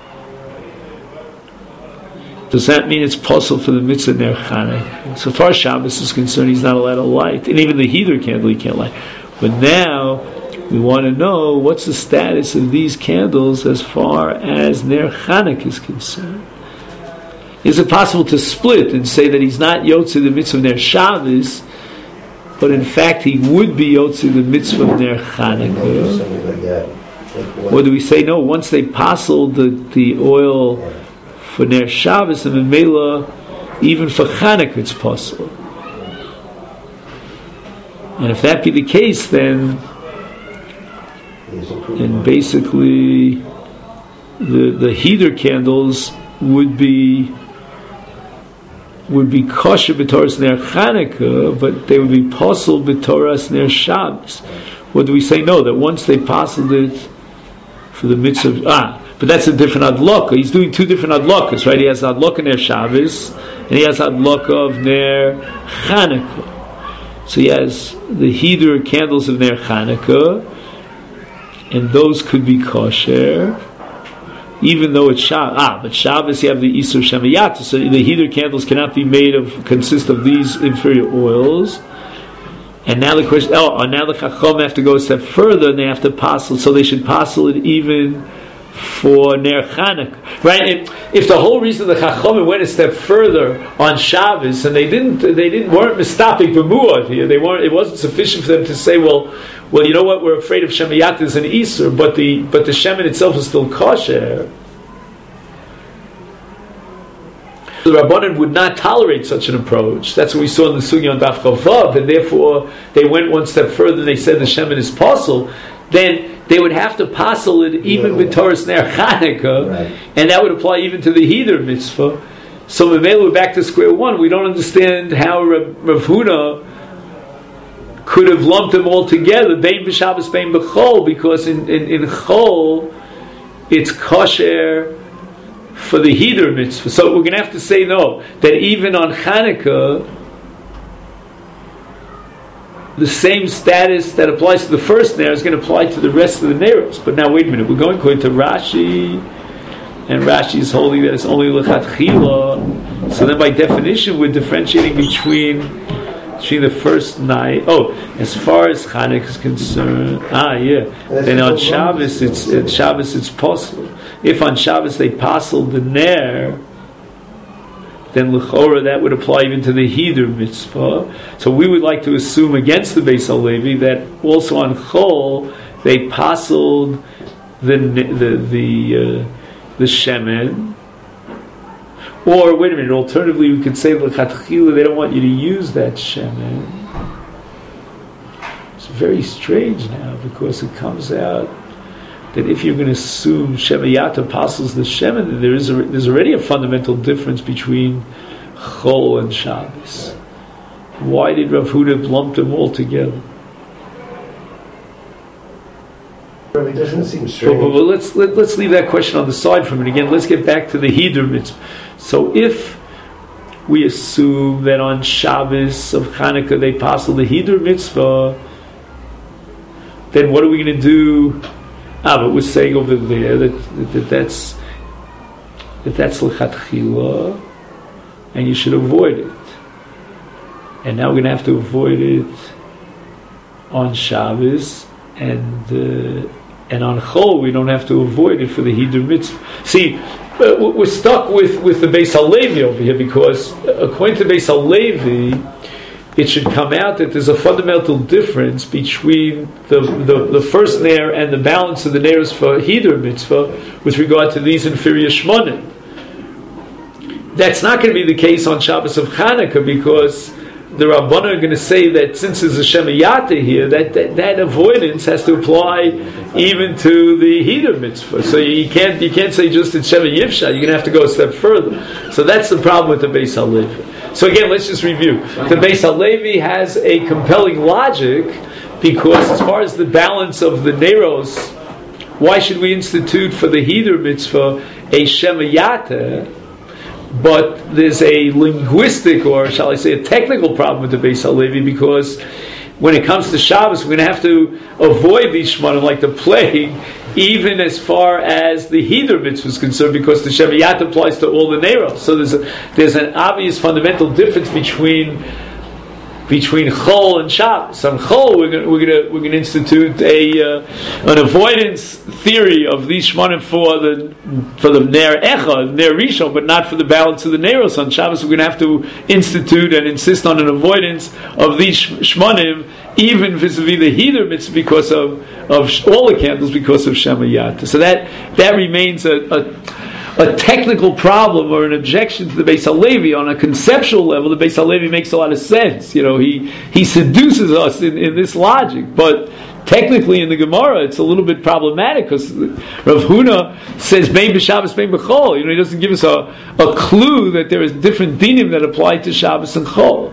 Does that mean it's possible for the mitzvah Ner Chanukah? So far as Shabbos is concerned, he's not allowed to light. And even the Hidur candle he can't light. But now, we want to know what's the status of these candles as far as Ner Chanukah is concerned. Is it possible to split and say that he's not Yotze the mitzvah of Ner Shabbos, but in fact he would be Yotze the mitzvah of Ner Chanukah? Something like that. Or do we say no? Once they passel the oil for Ner Shabbos and Memela, even for Chanukah it's possible. And if that be the case, then basically the heater candles would be kosher b'toras Ner Chanukah, but they would be possible b'toras Ner Shabbos. Or do we say no? That once they passeled it for the mitzvah, but that's a different adlokah. He's doing two different adlokas, right? He has adlokah Ner Shabbos, and he has adlokah of Ner Chanukah. So he has the heater candles of Ner Chanukah, and those could be kosher, even though it's Shabbos. But Shabbos you have the Isur Shemayata, so the heater candles cannot be consist of these inferior oils. And now the question, now the Chacham have to go a step further, and they have to passel, so they should passel it even for Ner Chanukah, right? If the whole reason the Chacham went a step further on Shabbos, and they weren't mistapik b'muad here, it wasn't sufficient for them to say, well, you know what? We're afraid of Shemayat as an Isur, but the Shemin itself is still kosher. The Rabbanan would not tolerate such an approach. That's what we saw in the Sugya on Daf Chavav, and therefore they went one step further and they said the Shemin is possible. Then they would have to passel it even with Torah Ner Chanukah, right. And that would apply even to the heater mitzvah. So we're back to square one. We don't understand how Rav Huna could have lumped them all together, Bein b'Shabbos, Bein b'Chol, because in Chol it's kosher for the heater mitzvah. So we're going to have to say no, that even on Chanukah, the same status that applies to the first Ner is going to apply to the rest of the Neros. But now wait a minute, we're going to Rashi, and Rashi is holding that it's only L'chatchila. So then by definition we're differentiating between the first night. As far as Chanukah is concerned, then on Shabbos it's possible. If on Shabbos they passel the Ner, then l'chora that would apply even to the heater mitzvah. So we would like to assume against the Beis Halevi that also on Chol they passeled the shemen. Or wait a minute, alternatively we could say l'chatchila they don't want you to use that shemen. It's very strange now because it comes out that if you're going to assume Shemayat apostles the Shemin, there's already a fundamental difference between Chol and Shabbos. Why did Rav Huda lump them all together? It doesn't seem strange. But let's leave that question on the side for a minute. Again, let's get back to the Hidur mitzvah. So if we assume that on Shabbos of Chanukah they passel the Hidur mitzvah, then what are we going to do? But we're saying over there that's l'chatchila, and you should avoid it. And now we're going to have to avoid it on Shabbos, and on Chol we don't have to avoid it for the Hidur mitzvah. See, we're stuck with the Beis Halevi over here because according to Beis Halevi, it should come out that there's a fundamental difference between the first Ner and the balance of the Ners for Hidur mitzvah with regard to these inferior Shmonim. That's not going to be the case on Shabbos of Chanukah because the Rabbanan are going to say that since there's a Shemayata here, that avoidance has to apply even to the Hidur mitzvah. So you can't say just it's Shema Yivsha. You're going to have to go a step further. So that's the problem with the Beis Halevi. So again, let's just review. The Beis Halevi has a compelling logic because as far as the balance of the Neros, why should we institute for the Hidur mitzvah a Shemayata? But there's a linguistic, or shall I say a technical problem with the Beis Halevi because when it comes to Shabbos, we're going to have to avoid these Shmonim like the plague, even as far as the Hidur mitzvah is concerned, because the Shemayat applies to all the Neros. So there's an obvious fundamental difference between between Chol and Shabbos. On Chol, we're going to institute an avoidance theory of these Shmonim for the Ner Echa, Ner Rishon, but not for the balance of the Neros. On Shabbos, we're going to have to institute and insist on an avoidance of these Shmonim, even vis-a-vis the Heder mitzvah, because of all the candles, because of Shemayata. So that remains a technical problem or an objection to the Beis Halevi. On a conceptual level, the Beis Halevi makes a lot of sense. He seduces us in this logic, but technically in the Gemara it's a little bit problematic, because Rav Huna says Bein b'Shabbos, Bein b'Chol. He doesn't give us a clue that there is different dinim that apply to Shabbos and Chol.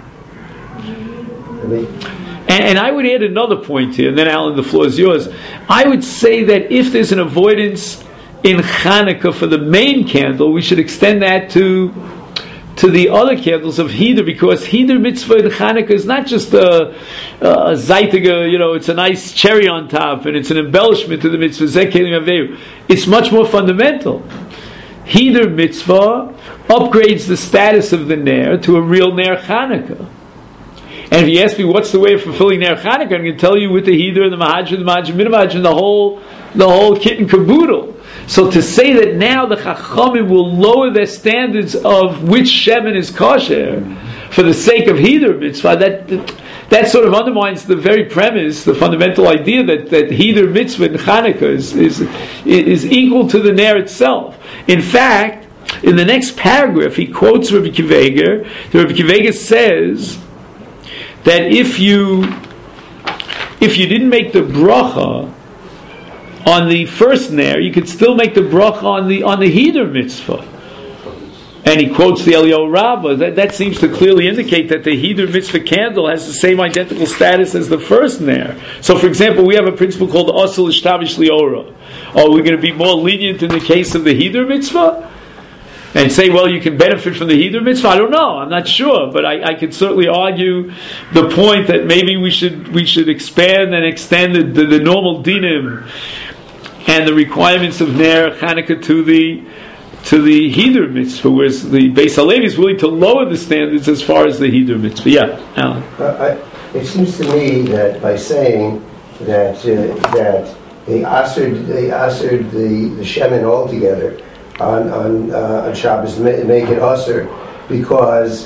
And I would add another point here, and then Alan, the floor is yours. I would say that if there's an avoidance in Chanukah for the main candle, we should extend that to the other candles of Heder, because Heder mitzvah in Chanukah is not just a Zaitiga, it's a nice cherry on top, and it's an embellishment to the mitzvah. It's much more fundamental. Heder mitzvah upgrades the status of the Ner to a real Ner Chanukah. And if you ask me what's the way of fulfilling Ner Chanukah, I'm going to tell you with the Heder, the Mahajr, the Minamajr, and the whole kit and caboodle. So to say that now the Chachamim will lower their standards of which shemen is kosher for the sake of Heder mitzvah, that sort of undermines the very premise, the fundamental idea that Heder mitzvah in Chanukah is equal to the Ner itself. In fact, in the next paragraph, he quotes Rabbi Akiva Eiger. Rabbi Akiva Eiger says that if you didn't make the bracha on the first Ner, you could still make the bracha on the Heder mitzvah. And he quotes the Eliyahu Rabbah. That seems to clearly indicate that the Heder mitzvah candle has the same identical status as the first Ner. So, for example, we have a principle called Asel Ishtavish Liora. Are we going to be more lenient in the case of the Heder mitzvah? And say, well, you can benefit from the Heder mitzvah? I don't know. I'm not sure, but I could certainly argue the point that maybe we should expand and extend the normal dinim and the requirements of Ner Chanukah to the Heder mitzvah, whereas the Beis Halevi is willing to lower the standards as far as the Heder mitzvah. Yeah, Alan. It seems to me that by saying that they assered the shemen altogether on Shabbos, make it usher because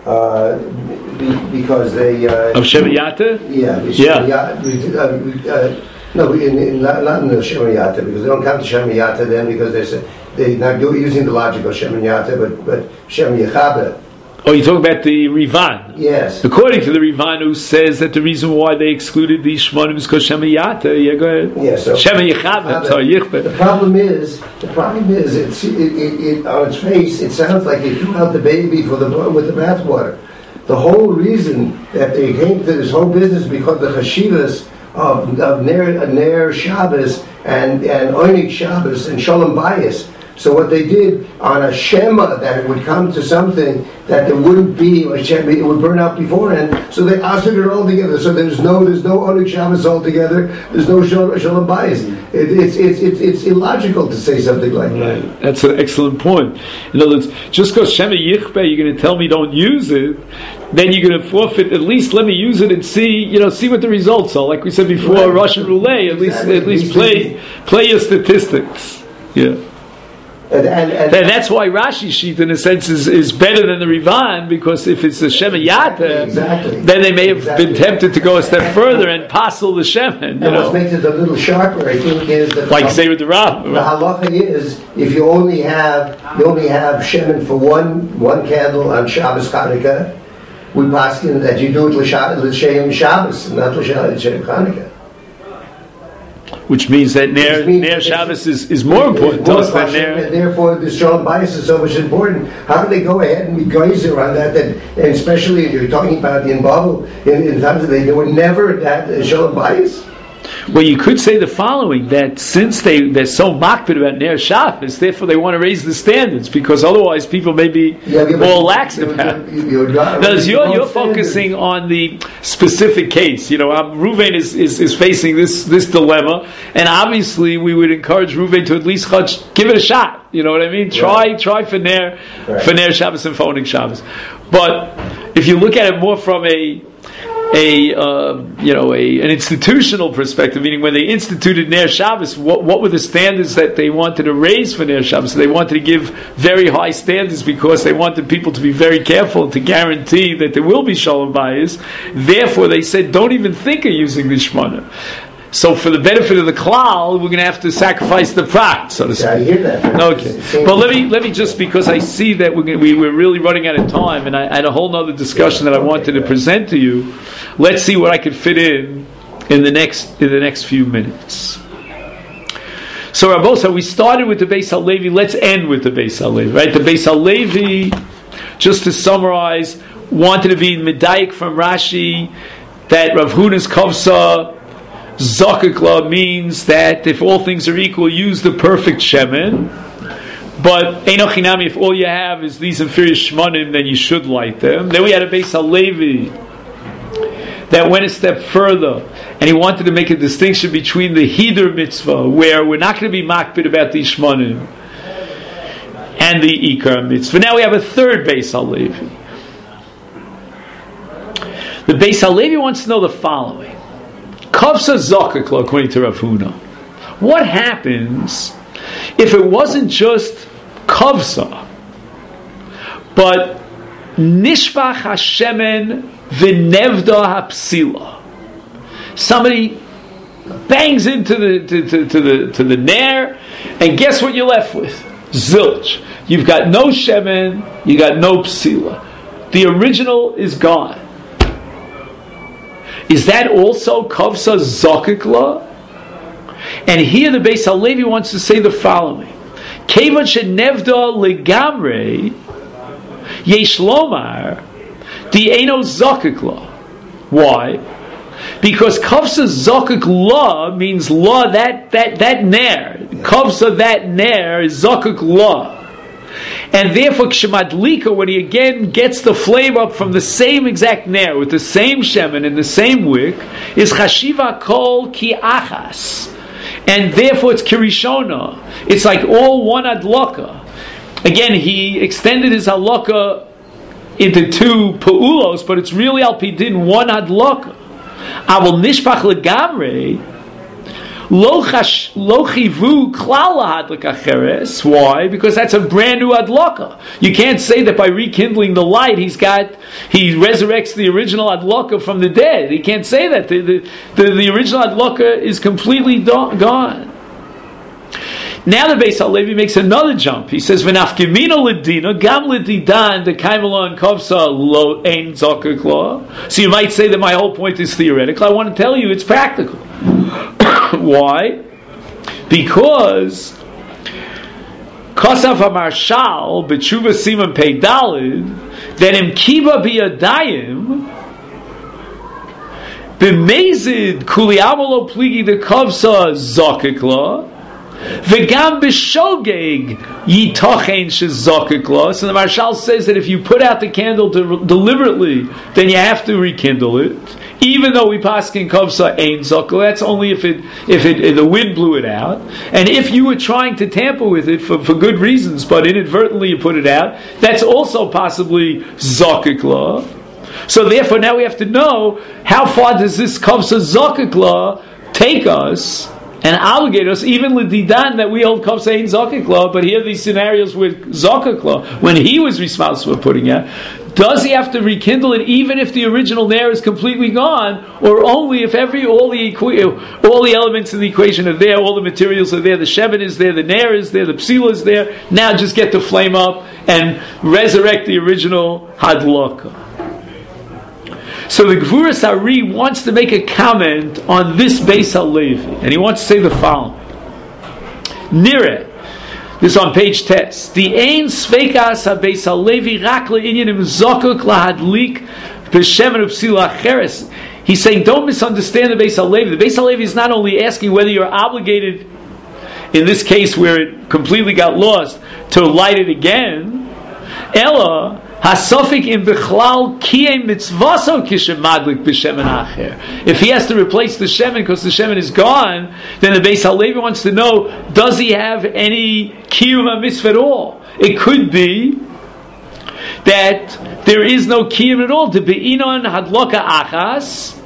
they of Shemayata. No, not in the Shemayata, because they don't come to Shemayata then, because they're not using the logic of Shemayata, but Shemayachaba. Oh, you're talking about the Rivan? Yes. According to the Rivan, who says that the reason why they excluded these Shmonim is because Shemayata. Yeah, go ahead. Yeah, so the problem is, it on its face, it sounds like they threw out the baby with the bathwater. The whole reason that they came to this whole business because the chashivas of Ner Shabbos and Oinik Shabbos and Shalom Bayis. So what they did on a Shema, that it would come to something that there wouldn't be, it would burn out beforehand, so they ushered it all together. So there's no Onik Shabbos altogether, there's no Shalom Bayis. It's illogical to say something like that. Right. That's an excellent point. In other words, just because Shema Yichbeh, you're going to tell me don't use it, then you're going to forfeit. At least let me use it and see what the results are. Like we said before, right. Russian roulette. At least play your statistics. Yeah. And that's why Rashi sheet, in a sense, is better than the Rivan, because if it's the Shemayata, then they may have been tempted to go a step further and passel the Shemen. What makes it a little sharper, I think, is that like say with the Rav. The halacha is if you only have Shemen for one candle on Shabbos Chanukah, we pass in that you do it l'shem Shabbos, not l'shem Chanukah. Which means that Ner Shabbos is more important to us than Ner. And therefore, the Shalom Bayis is so much important. How do they go ahead and be geyser on that? And especially if you're talking about the Inbabel, in times that they were never that Shalom Bayis. Well, you could say the following, that since they're so makpid about Ner Shabbos, therefore they want to raise the standards, because otherwise people may be more lax about it. You're focusing on the specific case. Ruvain is facing this dilemma, and obviously we would encourage Ruvain to at least give it a shot. You know what I mean? Try for Ner Shabbos and for Onik Shabbos. But if you look at it more from an institutional perspective, meaning when they instituted Ner Shabbos, what were the standards that they wanted to raise for Ner Shabbos? So they wanted to give very high standards because they wanted people to be very careful to guarantee that there will be Shalom Bayis. Therefore, they said, don't even think of using the Shmona. So for the benefit of the klal, we're going to have to sacrifice the prat, so to speak. I hear that. Okay, but let me just, because I see that we're really running out of time, and I had a whole other discussion that I wanted to present to you. Let's see what I could fit in the next few minutes. So Rabosa, we started with the Beis HaLevi. Let's end with the Beis HaLevi, right? The Beis HaLevi, just to summarize, wanted to be medayik from Rashi that Rav Huna's kavsa Zakikla means that if all things are equal, use the perfect shemen. But Einochinami, if all you have is these inferior shmanim, then you should light them. Then we had a Beis HaLevi that went a step further, and he wanted to make a distinction between the Hidur mitzvah, where we're not going to be makbid about these shmanim, and the Ikar mitzvah. Now we have a third Beis HaLevi. The Beis HaLevi wants to know the following. Kavsa Zakikla, according to Rav Huna. What happens if it wasn't just Kavsa, but Nishbach Hashemen V'nevda Hapsila? Somebody bangs into the Ner, and guess what you're left with? Zilch. You've got no Shemen, you got no Psila. The original is gone. Is that also Kavsa Zakikla? And here the Beis HaLevi wants to say the following. Kevan shenevda legamre yesh lomar di'eno Zakikla. Why? Because Kavsa Zakikla means la, that ner. Kavsa, that ner, is Zakikla. And therefore, Kshemadlika, when he again gets the flame up from the same exact ner, with the same shemen and the same wick, is Chashiva Kol Ki Achas. And therefore it's Kirishona. It's like all one adlaka. Again, he extended his halakha into two pa'ulos, but it's really al pidin one adlaka. Avol nishpach legamre, Lo chivu klal lahadlik acheres. Why? Because that's a brand new adlaka. You can't say that by rekindling the light he resurrects the original adlaka from the dead. He can't say that. The original adlaka is completely gone. Now the Beis HaLevi makes another jump. He says, "V'nafkimino ledina gam ledidan the kaimelon kovsa lo ein zakikla." So you might say that my whole point is theoretical. I want to tell you it's practical. Why? Because Kosaf HaMarshal B'tshuva Siman Pei Dalid that Imkiba B'yadayim B'mezid Kuli Amalo Pligi the Kovsa Zakikla V'gam B'shogeg Yitochen Shezakikla. So the Marshal says that if you put out the candle deliberately, then you have to rekindle it. Even though we paskin kovsa ein zakil, that's only if the wind blew it out, and if you were trying to tamper with it for good reasons, but inadvertently you put it out, that's also possibly zakikla. So therefore, now we have to know how far does this kovsa zakikla take us and obligate us, even l'didan that we hold kovsa ein zakikla. But here are these scenarios with zakikla when he was responsible for putting out. Does he have to rekindle it even if the original ner is completely gone, or only if all the elements in the equation are there, all the materials are there, the shemen is there, the ner is there, the psila is there? Now just get the flame up and resurrect the original hadlaka. So the Gvuras Ari wants to make a comment on this Beis HaLevi, and he wants to say the following: Nireh. This is on page test. The ein sveikas ha-Beis HaLevi rak le'inyanim zokuk lahadlik b'shemen u'psila acheres. He's saying, don't misunderstand the Beis HaLevi. The Beis HaLevi is not only asking whether you're obligated, in this case where it completely got lost, to light it again. Ella hasofik in bichlal kiyem mitzvaso kishem madlik b'shemen acher. If he has to replace the shemen because the shemen is gone, then the Beis HaLevi wants to know, does he have any kiyum mitzvah at all? It could be that there is no kiyum at all. To be'inon hadloka achas.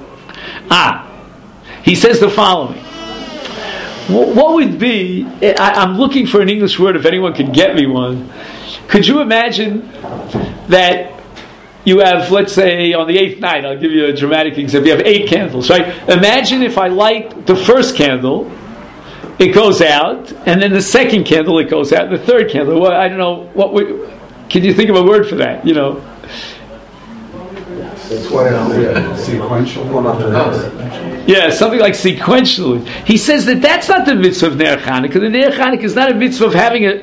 He says the following. What would be? I'm looking for an English word. If anyone could get me one, could you imagine that you have, let's say, on the 8th night? I'll give you a dramatic example. You have 8 candles, right? Imagine if I light the first candle, it goes out, and then the second candle, it goes out, and the third candle. Well, I don't know what. Can you think of a word for that? You know. Sequential. Yeah, something like sequentially. He says that's not the mitzvah of Ner Chanukah. The Ner Chanukah is not a mitzvah of having a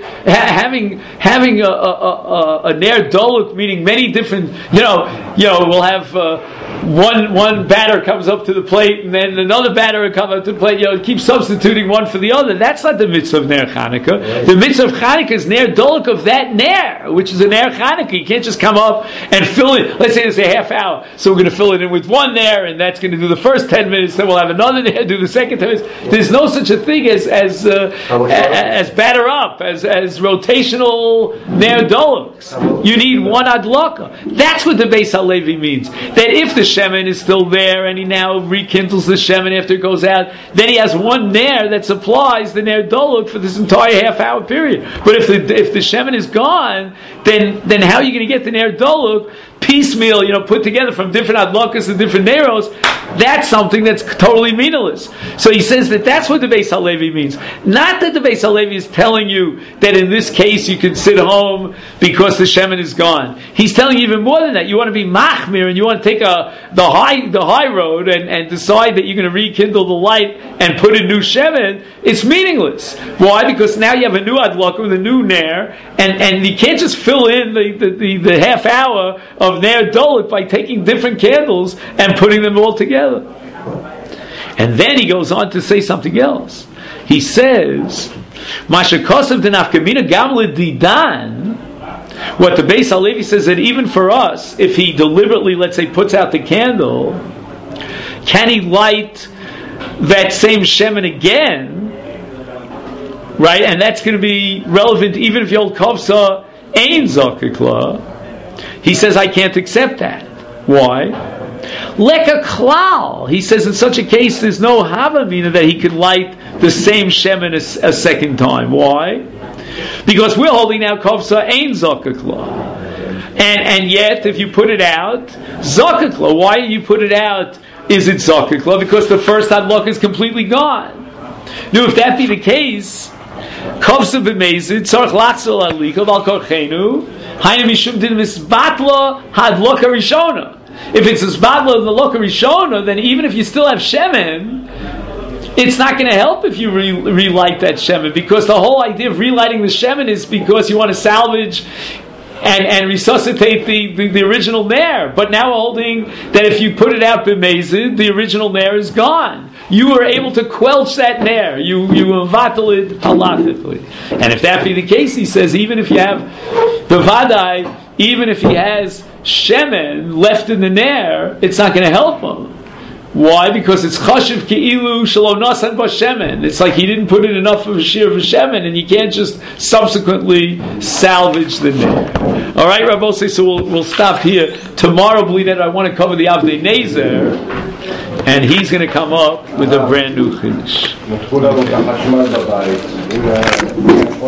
Ner Doluk, meaning many different. We'll have one batter comes up to the plate, and then another batter will come up to the plate. Keep substituting one for the other. That's not the mitzvah of Ner Chanukah. Right. The mitzvah of Chanukah is Ner Doluk of that Ner, which is a Ner Chanukah. You can't just come up and fill it. Let's say it's a half hour, so we're going to fill it in with one Ner, and that's going to do the first 10 minutes. Then we'll have another Ner, do the second 10 minutes. There's no such a thing as batter up, as rotational Ner Doluks. You need one Adlaka. That's what the Beis HaLevi means. That if the Shemen is still there and he now rekindles the Shemen after it goes out, then he has one Ner that supplies the Ner Doluk for this entire half-hour period. But if the Shemen is gone, then how are you going to get the Ner Doluk piecemeal, put together from different adlokas and different neros? That's something that's totally meaningless. So he says that's what the Beis HaLevi means. Not that the Beis HaLevi is telling you that in this case you can sit home because the shemen is gone. He's telling you even more than that. You want to be machmir and you want to take the high road and decide that you're going to rekindle the light and put in new shemen. It's meaningless. Why? Because now you have a new adlaka with a new ner, and you can't just fill in the half hour of ner dolit by taking different candles and putting them all together. And then he goes on to say something else. He says, Masha Kosev de Nafkamina Gamle Didan. What the Beis HaLevi says that even for us, if he deliberately, let's say, puts out the candle, can he light that same shemen again? Right? And that's going to be relevant even if Yol Kovsa ain't Zakikla. He says, I can't accept that. Why? Leka klal. He says in such a case there's no havamina that he can light the same shemen a second time. Why? Because we're holding now kovsa ain zakakla. And yet if you put it out, zakakla. Why you put it out? Is it zakakla? Because the first hadlok is completely gone. Now if that be the case, kovsa b'mezid tzarich latzal alikov al korchenu hayna mishum din misbatla hadlok harishona. If it's a zbadla in the loka rishona, then even if you still have shemen, it's not going to help if you relight that shemen, because the whole idea of relighting the shemen is because you want to salvage and resuscitate the original ner. But now we're holding that if you put it out b'mezid, the original ner is gone. You were able to quelch that ner. You avatal it halachically. And if that be the case, he says, even if you have bevadai, even if he has shemen left in the ner, it's not going to help him. Why? Because it's chashiv keilu shalom nasan b'shemen. It's like he didn't put in enough of a shear of a shemen, and you can't just subsequently salvage the ner. All right, Rabbi Osei, so we'll stop here. Tomorrow, believe that I want to cover the Avdei Nezer, and he's going to come up with a brand new chiddush.